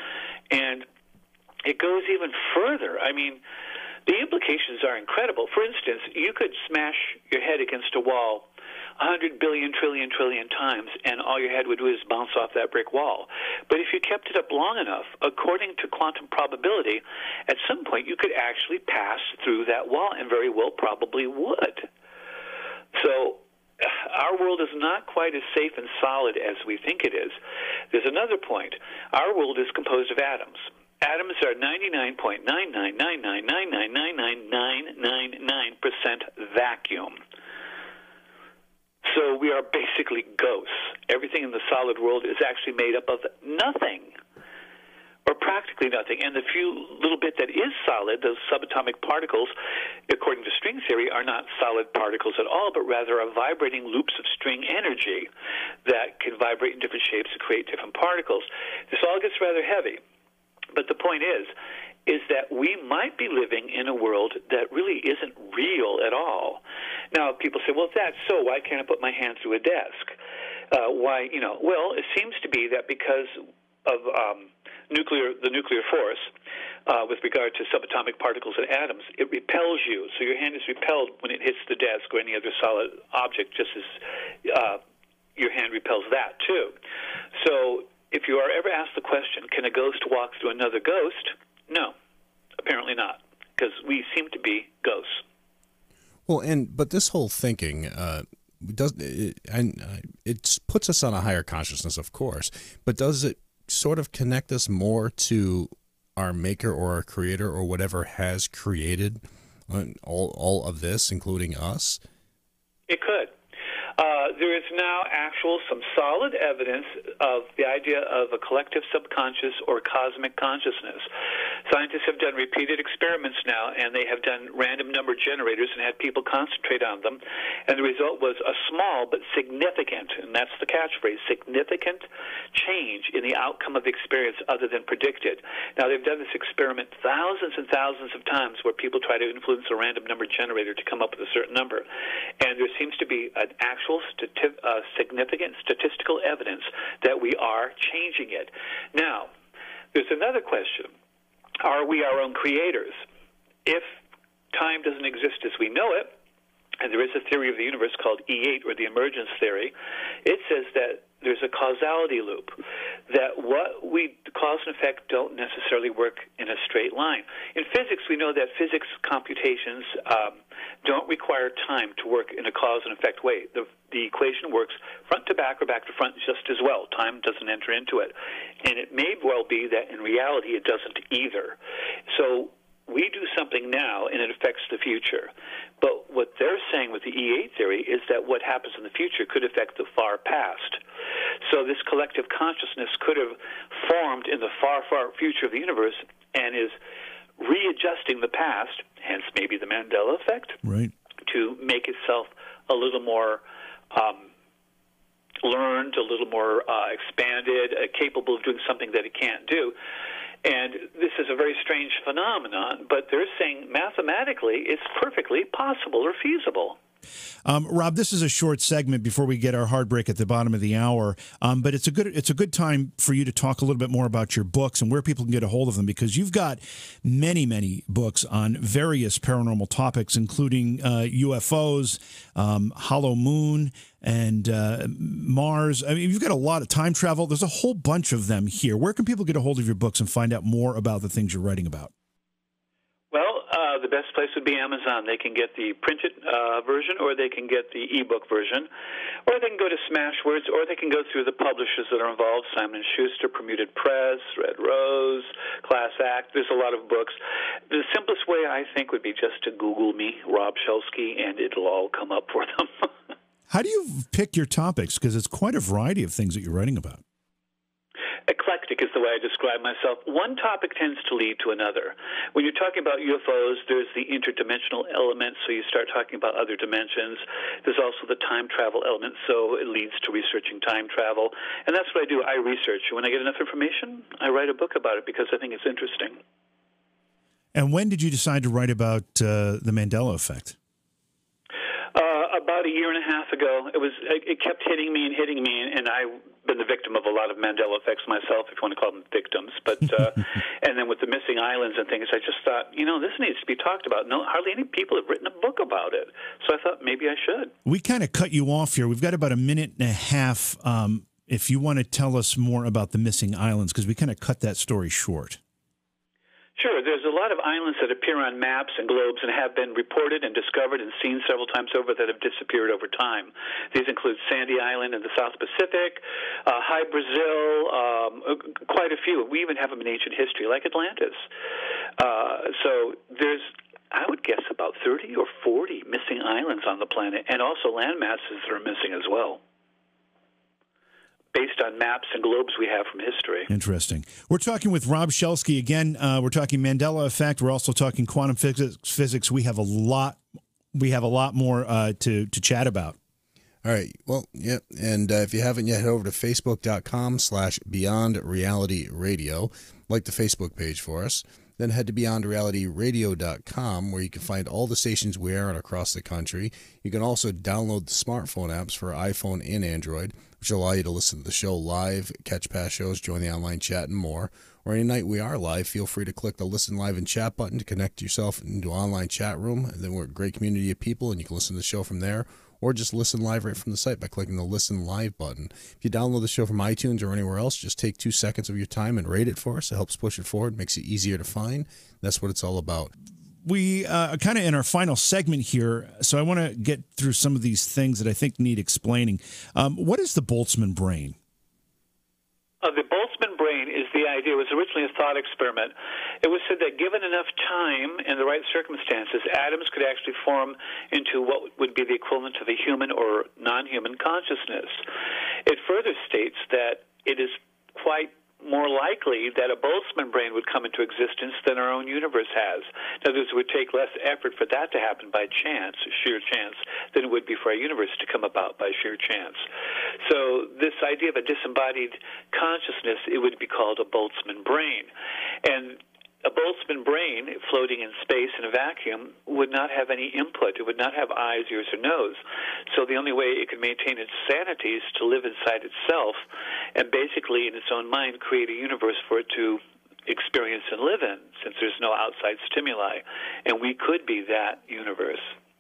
And it goes even further. I mean, the implications are incredible. For instance, you could smash your head against a wall 100 billion, trillion times, and all your head would do is bounce off that brick wall. But if you kept it up long enough, according to quantum probability, at some point you could actually pass through that wall, and very well probably would. So our world is not quite as safe and solid as we think it is. There's another point. Our world is composed of atoms. Atoms are 99.999999999% vacuum. So we are basically ghosts. Everything in the solid world is actually made up of nothing, or practically nothing. And the few little bit that is solid, those subatomic particles, according to string theory, are not solid particles at all, but rather are vibrating loops of string energy that can vibrate in different shapes to create different particles. This all gets rather heavy. But the point is that we might be living in a world that really isn't real at all. Now, people say, well, if that's so, why can't I put my hand through a desk? Well, it seems to be that because of the nuclear force with regard to subatomic particles and atoms, it repels you. So your hand is repelled when it hits the desk or any other solid object, just as your hand repels that, too. So if you are ever asked the question, can a ghost walk through another ghost? No, apparently not, because we seem to be ghosts. Well, but this whole thinking it puts us on a higher consciousness, of course, but does it sort of connect us more to our maker or our creator or whatever has created all of this, including us? It could. There is now some solid evidence of the idea of a collective subconscious or cosmic consciousness. Scientists have done repeated experiments now, and they have done random number generators and had people concentrate on them, and the result was a small but significant, and that's the catchphrase, significant change in the outcome of the experience other than predicted. Now, they've done this experiment thousands and thousands of times where people try to influence a random number generator to come up with a certain number, and there seems to be an actual significant statistical evidence that we are changing it. Now, there's another question. Are we our own creators? If time doesn't exist as we know it, and there is a theory of the universe called E8, or the emergence theory, it says that there's a causality loop, that cause and effect don't necessarily work in a straight line. In physics, we know that physics computations don't require time to work in a cause and effect way. The equation works front to back or back to front just as well. Time doesn't enter into it. And it may well be that in reality it doesn't either. So we do something now and it affects the future. But what they're saying with the E8 theory is that what happens in the future could affect the far past. So this collective consciousness could have formed in the far, far future of the universe and is readjusting the past, hence maybe the Mandela effect, right, to make itself a little more learned, a little more expanded, capable of doing something that it can't do. And this is a very strange phenomenon, but they're saying mathematically it's perfectly possible or feasible. Rob, this is a short segment before we get our hard break at the bottom of the hour, but it's a good time for you to talk a little bit more about your books and where people can get a hold of them, because you've got many books on various paranormal topics, including UFOs, Hollow Moon, and Mars. I mean, you've got a lot of time travel. There's a whole bunch of them here. Where can people get a hold of your books and find out more about the things you're writing about? Well, the best place would be Amazon. They can get the printed version, or they can get the ebook version, or they can go to Smashwords, or they can go through the publishers that are involved: Simon & Schuster, Permuted Press, Red Rose, Class Act. There's a lot of books. The simplest way, I think, would be just to Google me, Rob Shelsky, and it'll all come up for them. How do you pick your topics? Because it's quite a variety of things that you're writing about. Eclectic is the way I describe myself. One topic tends to lead to another. When you're talking about UFOs, there's the interdimensional element, so you start talking about other dimensions. There's also the time travel element, so it leads to researching time travel. And that's what I do. I research. When I get enough information, I write a book about it because I think it's interesting. And when did you decide to write about the Mandela effect? About a year and a half ago. It kept hitting me, and I've been the victim of a lot of Mandela effects myself, if you want to call them victims. But and then with the missing islands and things, I just thought, this needs to be talked about. No, hardly any people have written a book about it. So I thought maybe I should. We kind of cut you off here. We've got about a minute and a half. If you want to tell us more about the missing islands, because we kind of cut that story short. Sure. There's a lot of islands that appear on maps and globes and have been reported and discovered and seen several times over that have disappeared over time. These include Sandy Island in the South Pacific, High Brazil, quite a few. We even have them in ancient history, like Atlantis. So there's, I would guess, about 30 or 40 missing islands on the planet, and also land masses that are missing as well, based on maps and globes we have from history. Interesting. We're talking with Rob Shelsky again. We're talking Mandela effect. We're also talking quantum physics. We have a lot more to chat about. All right. Well, yeah. And if you haven't yet, head over to facebook.com/Beyond Reality Radio. Like the Facebook page for us. Then head to BeyondRealityRadio.com, where you can find all the stations we are on across the country. You can also download the smartphone apps for iPhone and Android, which allow you to listen to the show live, catch past shows, join the online chat, and more. Or any night we are live, feel free to click the Listen Live and Chat button to connect yourself into an online chat room. And then we're a great community of people, and you can listen to the show from there. or just listen live right from the site by clicking the Listen Live button. If you download the show from iTunes or anywhere else, just take 2 seconds of your time and rate it for us. It helps push it forward, makes it easier to find. That's what it's all about. We are kind of in our final segment here, so I want to get through some of these things that I think need explaining. What is the Boltzmann brain? The Boltzmann brain is the idea. It was originally a thought experiment. It was said that given enough time and the right circumstances, atoms could actually form into what would be the equivalent of a human or non-human consciousness. It further states that it is quite more likely that a Boltzmann brain would come into existence than our own universe has. In other words, it would take less effort for that to happen by chance, sheer chance, than it would be for our universe to come about by sheer chance. So this idea of a disembodied consciousness, it would be called a Boltzmann brain. And a Boltzmann brain floating in space in a vacuum would not have any input. It would not have eyes, ears, or nose. So the only way it could maintain its sanity is to live inside itself and basically in its own mind create a universe for it to experience and live in, since there's no outside stimuli. And we could be that universe.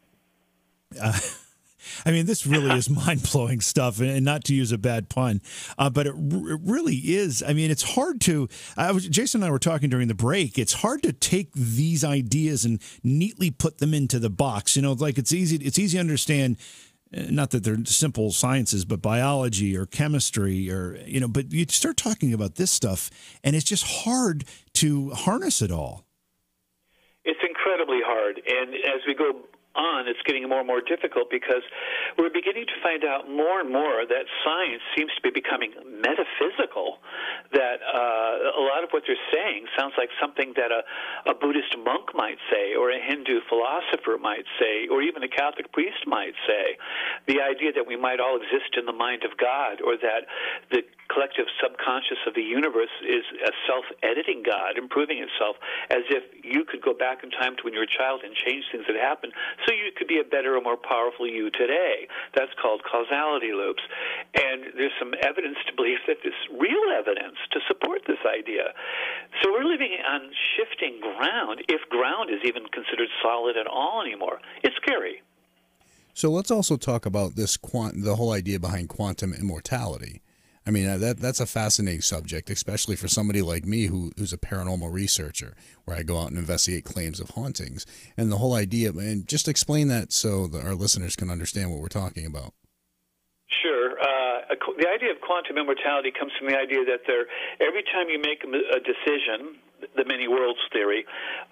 I mean, this really is mind-blowing stuff, and not to use a bad pun, but it really is. I mean, it's hard to Jason and I were talking during the break. It's hard to take these ideas and neatly put them into the box. You know, like it's easy to understand, not that they're simple sciences, but biology or chemistry or, you know, but you start talking about this stuff, and it's just hard to harness it all. It's incredibly hard, and as we go on, it's getting more and more difficult because we're beginning to find out more and more that science seems to be becoming metaphysical, that a lot of what they're saying sounds like something that a Buddhist monk might say, or a Hindu philosopher might say, or even a Catholic priest might say. The idea that we might all exist in the mind of God, or that the collective subconscious of the universe is a self-editing God, improving itself, as if you could go back in time to when you were a child and change things that happened, so you could be a better or more powerful you today. That's called causality loops. And there's some evidence to believe that there's real evidence to support this idea. So we're living on shifting ground, if ground is even considered solid at all anymore. It's scary. So let's also talk about this the whole idea behind quantum immortality. I mean, that's a fascinating subject, especially for somebody like me who's a paranormal researcher, where I go out and investigate claims of hauntings. And the whole idea, and just explain that so that our listeners can understand what we're talking about. Sure. The idea of quantum immortality comes from the idea that every time you make a decision, the many worlds theory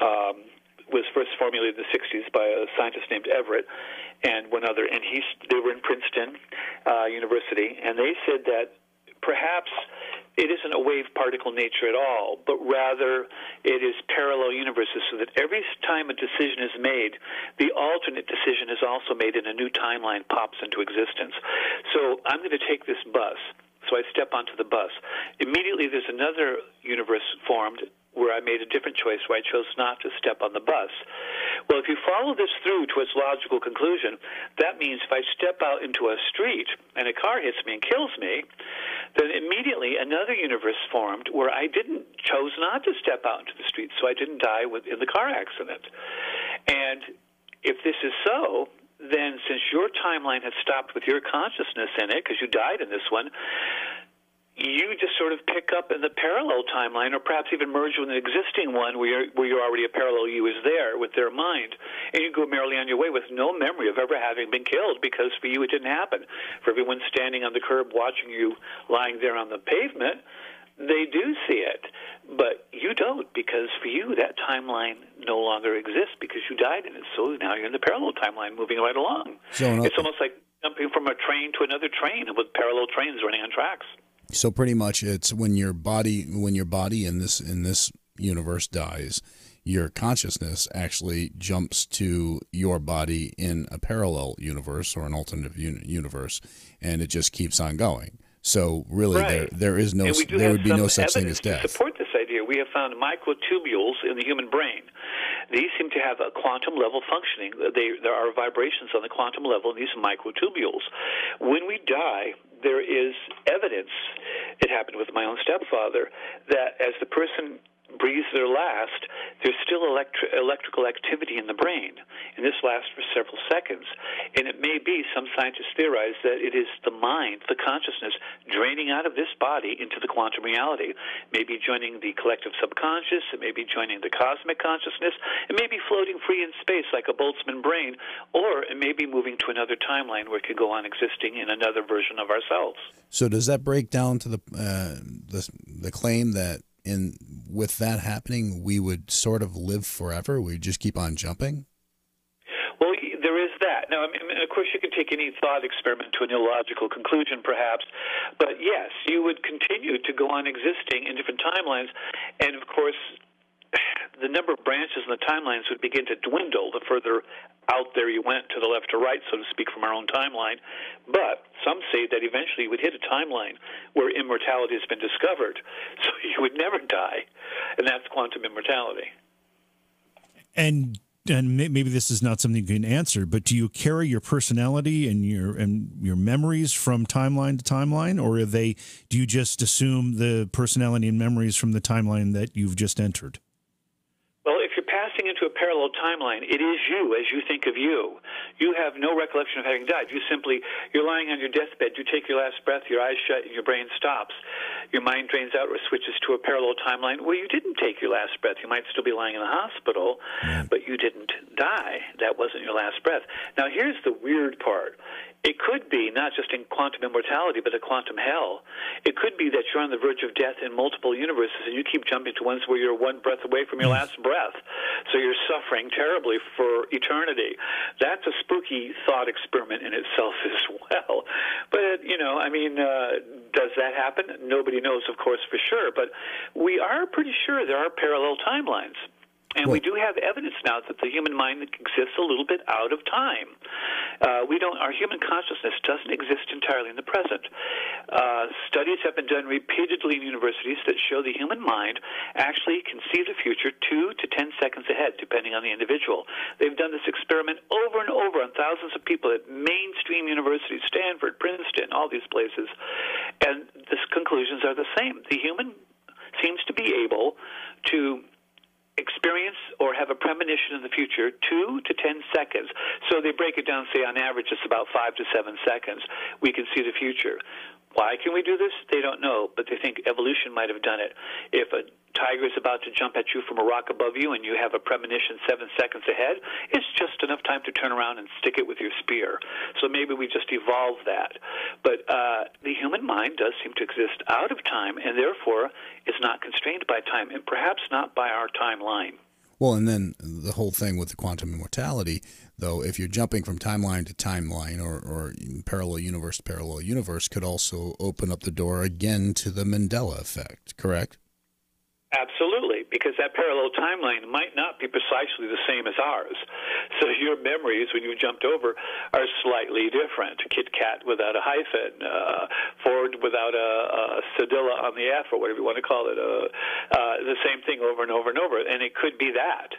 was first formulated in the 60s by a scientist named Everett and one other, and they were in Princeton University, and they said that perhaps it isn't a wave particle nature at all, but rather it is parallel universes, so that every time a decision is made, the alternate decision is also made and a new timeline pops into existence. So I'm going to take this bus. So I step onto the bus. Immediately there's another universe formed where I made a different choice, where I chose not to step on the bus. Well, if you follow this through to its logical conclusion, that means if I step out into a street and a car hits me and kills me, then immediately another universe formed where I chose not to step out into the street, so I didn't die in the car accident. And if this is so, then since your timeline has stopped with your consciousness in it, because you died in this one, you just sort of pick up in the parallel timeline, or perhaps even merge with an existing one where you're already a parallel you is there with their mind, and you go merrily on your way with no memory of ever having been killed, because for you it didn't happen. For everyone standing on the curb watching you lying there on the pavement, they do see it, but you don't, because for you that timeline no longer exists because you died in it. So now you're in the parallel timeline moving right along. It's almost like jumping from a train to another train with parallel trains running on tracks. So pretty much it's when your body in this universe dies, your consciousness actually jumps to your body in a parallel universe or an alternative universe, and it just keeps on going. So really, right. there would be no such thing as death. To support this idea, we have found microtubules in the human brain. These seem to have a quantum level functioning. There are vibrations on the quantum level in these microtubules. When we die, there is evidence, it happened with my own stepfather, that as the person breathes their last, there's still electrical activity in the brain, and this lasts for several seconds. And it may be, some scientists theorize, that it is the mind, the consciousness, draining out of this body into the quantum reality. Maybe joining the collective subconscious, it may be joining the cosmic consciousness, it may be floating free in space like a Boltzmann brain, or it may be moving to another timeline where it could go on existing in another version of ourselves. So does that break down to the claim that with that happening, we would sort of live forever? We just keep on jumping? Well, there is that. Now, I mean, of course, you can take any thought experiment to an illogical conclusion, perhaps, but yes, you would continue to go on existing in different timelines, and of course, the number of branches in the timelines would begin to dwindle the further out there you went, to the left or right, so to speak, from our own timeline. But some say that eventually you would hit a timeline where immortality has been discovered, so you would never die, and that's quantum immortality. And maybe this is not something you can answer, but do you carry your personality and your memories from timeline to timeline, or do you just assume the personality and memories from the timeline that you've just entered? Well, if you're passing into a parallel timeline, it is you as you think of you. You have no recollection of having died. You're lying on your deathbed, you take your last breath, your eyes shut, and your brain stops. Your mind drains out or switches to a parallel timeline where you didn't take your last breath. You might still be lying in the hospital, but you didn't die. That wasn't your last breath. Now, here's the weird part. It could be not just in quantum immortality, but a quantum hell. It could be that you're on the verge of death in multiple universes, and you keep jumping to ones where you're one breath away from your last breath. So you're suffering terribly for eternity. That's a spooky thought experiment in itself as well. But, does that happen? Nobody knows, of course, for sure. But we are pretty sure there are parallel timelines. And we do have evidence now that the human mind exists a little bit out of time. Our human consciousness doesn't exist entirely in the present. Studies have been done repeatedly in universities that show the human mind actually can see the future 2 to 10 seconds ahead, depending on the individual. They've done this experiment over and over on thousands of people at mainstream universities, Stanford, Princeton, all these places. And the conclusions are the same. The human seems to be able to experience or have a premonition in the future 2 to 10 seconds. So they break it down, say on average it's about 5 to 7 seconds. We can see the future. Why can we do this? They don't know, but they think evolution might have done it. If a tiger is about to jump at you from a rock above you and you have a premonition 7 seconds ahead, it's just enough time to turn around and stick it with your spear. So maybe we just evolved that. But the human mind does seem to exist out of time and therefore is not constrained by time and perhaps not by our timeline. Well, and then the whole thing with the quantum immortality, though, if you're jumping from timeline to timeline or parallel universe to parallel universe, could also open up the door again to the Mandela effect, correct? Absolutely, because that parallel timeline might not be precisely the same as ours. So your memories, when you jumped over, are slightly different. Kit Kat without a hyphen, Ford without a cedilla on the F, or whatever you want to call it. The same thing over and over and over, and it could be that.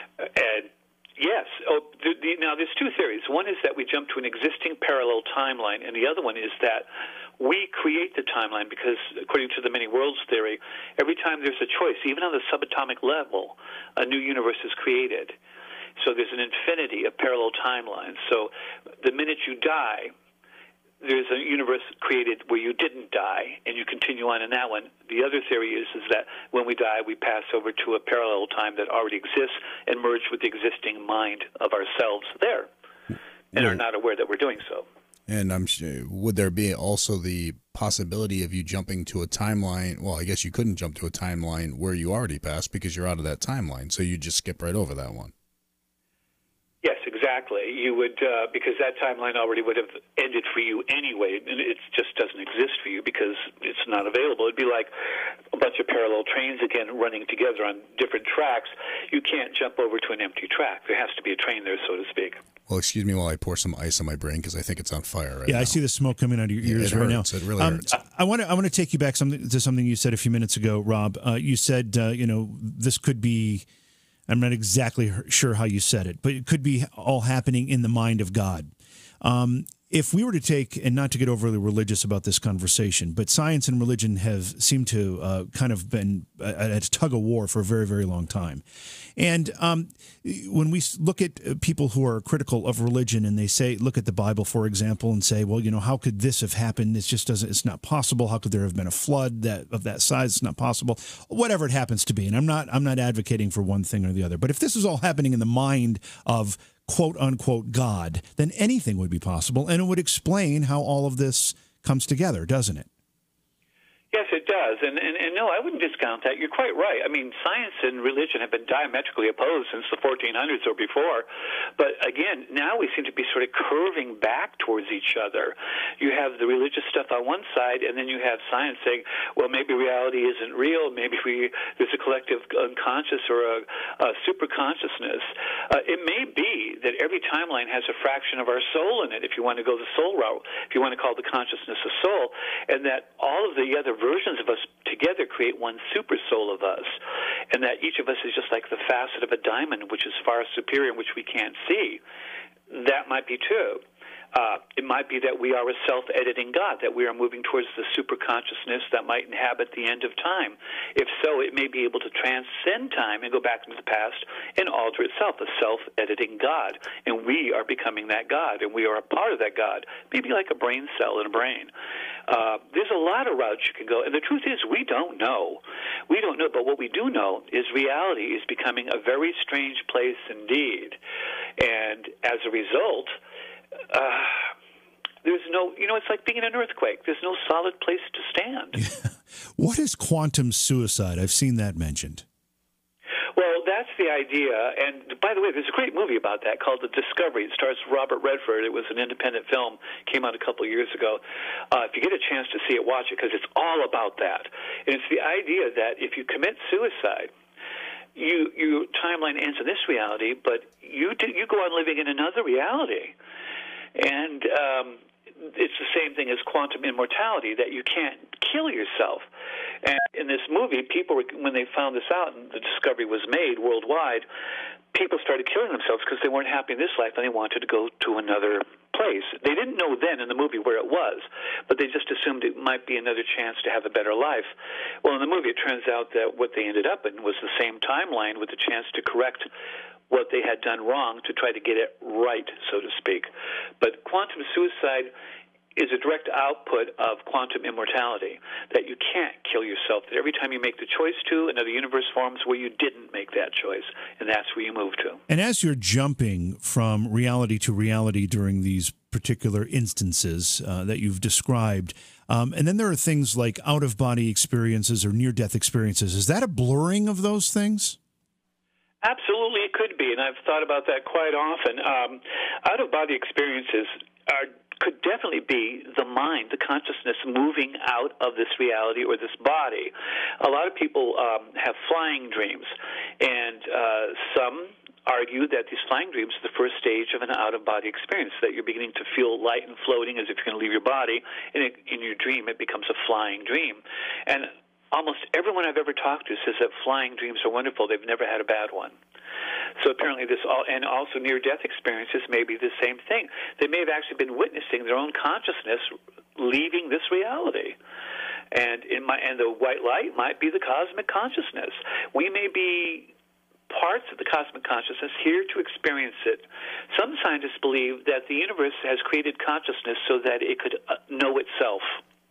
And yes. Now, there's two theories. One is that we jump to an existing parallel timeline, and the other one is that we create the timeline because, according to the many worlds theory, every time there's a choice, even on the subatomic level, a new universe is created. So there's an infinity of parallel timelines. So the minute you die, there's a universe created where you didn't die, and you continue on in that one. The other theory is that when we die, we pass over to a parallel time that already exists and merge with the existing mind of ourselves there, and are not aware that we're doing so. And I'm sure, would there be also the possibility of you jumping to a timeline? Well, I guess you couldn't jump to a timeline where you already passed because you're out of that timeline, so you just skip right over that one. Yes, exactly. You would, because that timeline already would have ended for you anyway, and it just doesn't exist for you because it's not available. It'd be like a bunch of parallel trains, again, running together on different tracks. You can't jump over to an empty track. There has to be a train there, so to speak. Well, excuse me while I pour some ice on my brain because I think it's on fire right now. Yeah, I see the smoke coming out of your ears right now. It really hurts. I want to take you back to something you said a few minutes ago, Rob. You said, this could be, I'm not exactly sure how you said it, but it could be all happening in the mind of God. if we were to take, and not to get overly religious about this conversation, but science and religion have seemed to kind of been at a tug of war for a very, very long time. And when we look at people who are critical of religion and they say, look at the Bible, for example, and say, well, you know, how could this have happened? It's not possible. How could there have been a flood of that size? It's not possible. Whatever it happens to be. And I'm not advocating for one thing or the other. But if this is all happening in the mind of quote unquote God, then anything would be possible, and it would explain how all of this comes together, doesn't it? Yes, it does. And no, I wouldn't discount that. You're quite right. I mean, science and religion have been diametrically opposed since the 1400s or before. But again, now we seem to be sort of curving back towards each other. You have the religious stuff on one side, and then you have science saying, well, maybe reality isn't real. Maybe there's a collective unconscious or a super consciousness. It may be that every timeline has a fraction of our soul in it, if you want to go the soul route, if you want to call the consciousness a soul, and that all of the other versions of us together create one super soul of us, and that each of us is just like the facet of a diamond, which is far superior, which we can't see. That might be true. It might be that we are a self-editing God, that we are moving towards the super consciousness that might inhabit the end of time. If so, it may be able to transcend time and go back into the past and alter itself, a self-editing God. And we are becoming that God, and we are a part of that God, maybe like a brain cell in a brain. There's a lot of routes you can go, and the truth is we don't know. We don't know, but what we do know is reality is becoming a very strange place indeed. And as a result, there's no, it's like being in an earthquake. There's no solid place to stand. What is quantum suicide? I've seen that mentioned. Well, that's the idea. And by the way, there's a great movie about that called The Discovery. It stars Robert Redford. It was an independent film, came out a couple of years ago. If you get a chance to see it, watch it, because it's all about that. And it's the idea that if you commit suicide, your timeline ends in this reality, but you go on living in another reality. And it's the same thing as quantum immortality, that you can't kill yourself. And in this movie, people, when they found this out and the discovery was made worldwide, people started killing themselves because they weren't happy in this life and they wanted to go to another place. They didn't know then in the movie where it was, but they just assumed it might be another chance to have a better life. Well, in the movie, it turns out that what they ended up in was the same timeline with the chance to correct what they had done wrong to try to get it right, so to speak. But quantum suicide is a direct output of quantum immortality, that you can't kill yourself, that every time you make the choice to, another universe forms where you didn't make that choice, and that's where you move to. And as you're jumping from reality to reality during these particular instances that you've described, and then there are things like out-of-body experiences or near-death experiences, is that a blurring of those things? Absolutely, it could be, and I've thought about that quite often. Out-of-body experiences could definitely be the mind, the consciousness moving out of this reality or this body. A lot of people have flying dreams, and some argue that these flying dreams are the first stage of an out-of-body experience, that you're beginning to feel light and floating as if you're going to leave your body, and in your dream it becomes a flying dream. And almost everyone I've ever talked to says that flying dreams are wonderful. They've never had a bad one. So apparently and also near-death experiences may be the same thing. They may have actually been witnessing their own consciousness leaving this reality. And the white light might be the cosmic consciousness. We may be parts of the cosmic consciousness here to experience it. Some scientists believe that the universe has created consciousness so that it could know itself.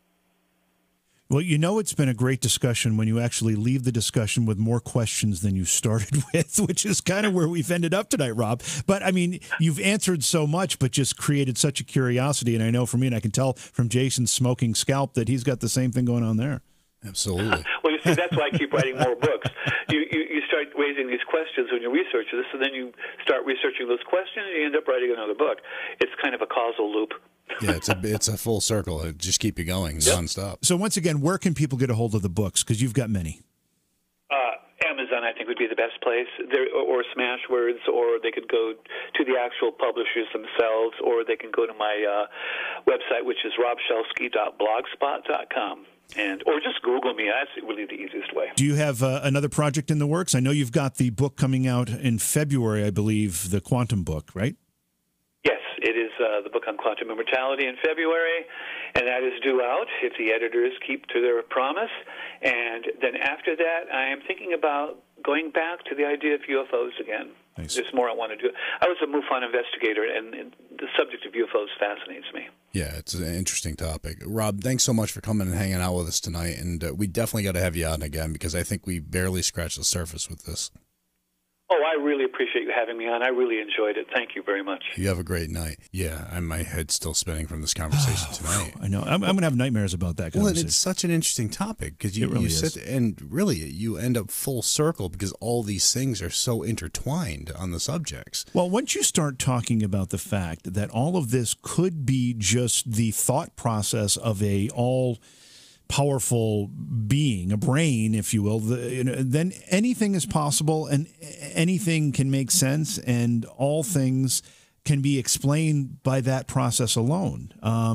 Well, it's been a great discussion when you actually leave the discussion with more questions than you started with, which is kind of where we've ended up tonight, Rob. But, I mean, you've answered so much, but just created such a curiosity. And I know for me, and I can tell from Jason's smoking scalp that he's got the same thing going on there. Absolutely. Well, you see, that's why I keep writing more books. You start raising these questions when you research this, and then you start researching those questions, and you end up writing another book. It's kind of a causal loop. Yeah, it's a full circle. It just keep you going nonstop. So once again, where can people get a hold of the books? Because you've got many. Amazon, I think, would be the best place, or Smashwords, or they could go to the actual publishers themselves, or they can go to my website, which is robshelsky.blogspot.com. Or just Google me. That's really the easiest way. Do you have another project in the works? I know you've got the book coming out in February, I believe, the Quantum book, right? Yes, it is the book on Quantum Immortality in February, and that is due out if the editors keep to their promise. And then after that, I am thinking about going back to the idea of UFOs again. Nice. There's more I want to do. I was a MUFON investigator, and the subject of UFOs fascinates me. Yeah, it's an interesting topic. Rob, thanks so much for coming and hanging out with us tonight, and we definitely got to have you on again because I think we barely scratched the surface with this. Oh, I really appreciate you having me on. I really enjoyed it. Thank you very much. You have a great night. Yeah, my head's still spinning from this conversation tonight. I know. I'm going to have nightmares about that Well, conversation. it's such an interesting topic because you really sit is. and really you end up full circle because all these things are so intertwined on the subjects. Well, once you start talking about the fact that all of this could be just the thought process of a all-powerful being, a brain, if you will, then anything is possible and anything can make sense and all things can be explained by that process alone.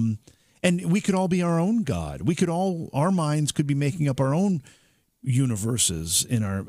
And we could all be our own God. Our minds could be making up our own universes in our.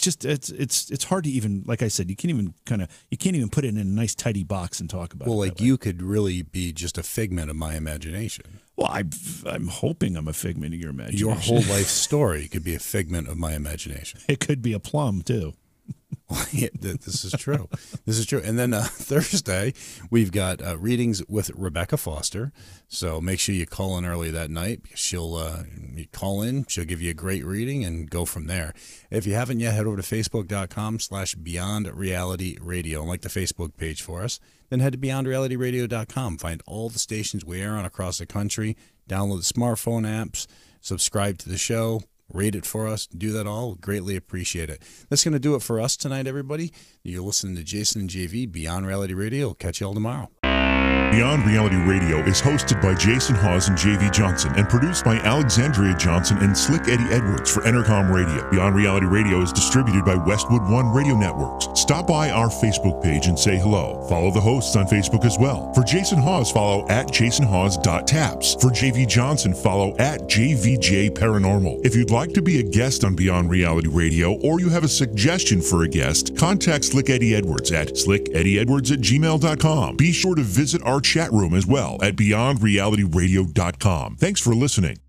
It's hard to even, like I said, you can't even put it in a nice tidy box and talk about it. Well, like you could really be just a figment of my imagination. Well, I'm hoping I'm a figment of your imagination. Your whole life story could be a figment of my imagination. It could be a plum too. Yeah, this is true. This is true. And then Thursday, we've got readings with Rebecca Foster. So make sure you call in early that night because she'll you call in. She'll give you a great reading and go from there. If you haven't yet, head over to Facebook.com/Beyond Reality Radio and like the Facebook page for us. Then head to BeyondRealityRadio.com. Find all the stations we air on across the country. Download the smartphone apps. Subscribe to the show. Rate it for us. Do that all. Greatly appreciate it. That's going to do it for us tonight, everybody. You're listening to Jason and JV, Beyond Reality Radio. We'll catch you all tomorrow. Beyond Reality Radio is hosted by Jason Hawes and J.V. Johnson and produced by Alexandria Johnson and Slick Eddie Edwards for Entercom Radio. Beyond Reality Radio is distributed by Westwood One Radio Networks. Stop by our Facebook page and say hello. Follow the hosts on Facebook as well. For Jason Hawes, follow at jasonhawes.taps. For J.V. Johnson, follow at JVJ Paranormal. If you'd like to be a guest on Beyond Reality Radio or you have a suggestion for a guest, contact Slick Eddie Edwards at slickeddieedwards@gmail.com. Be sure to visit our chat room as well at beyondrealityradio.com. Thanks for listening.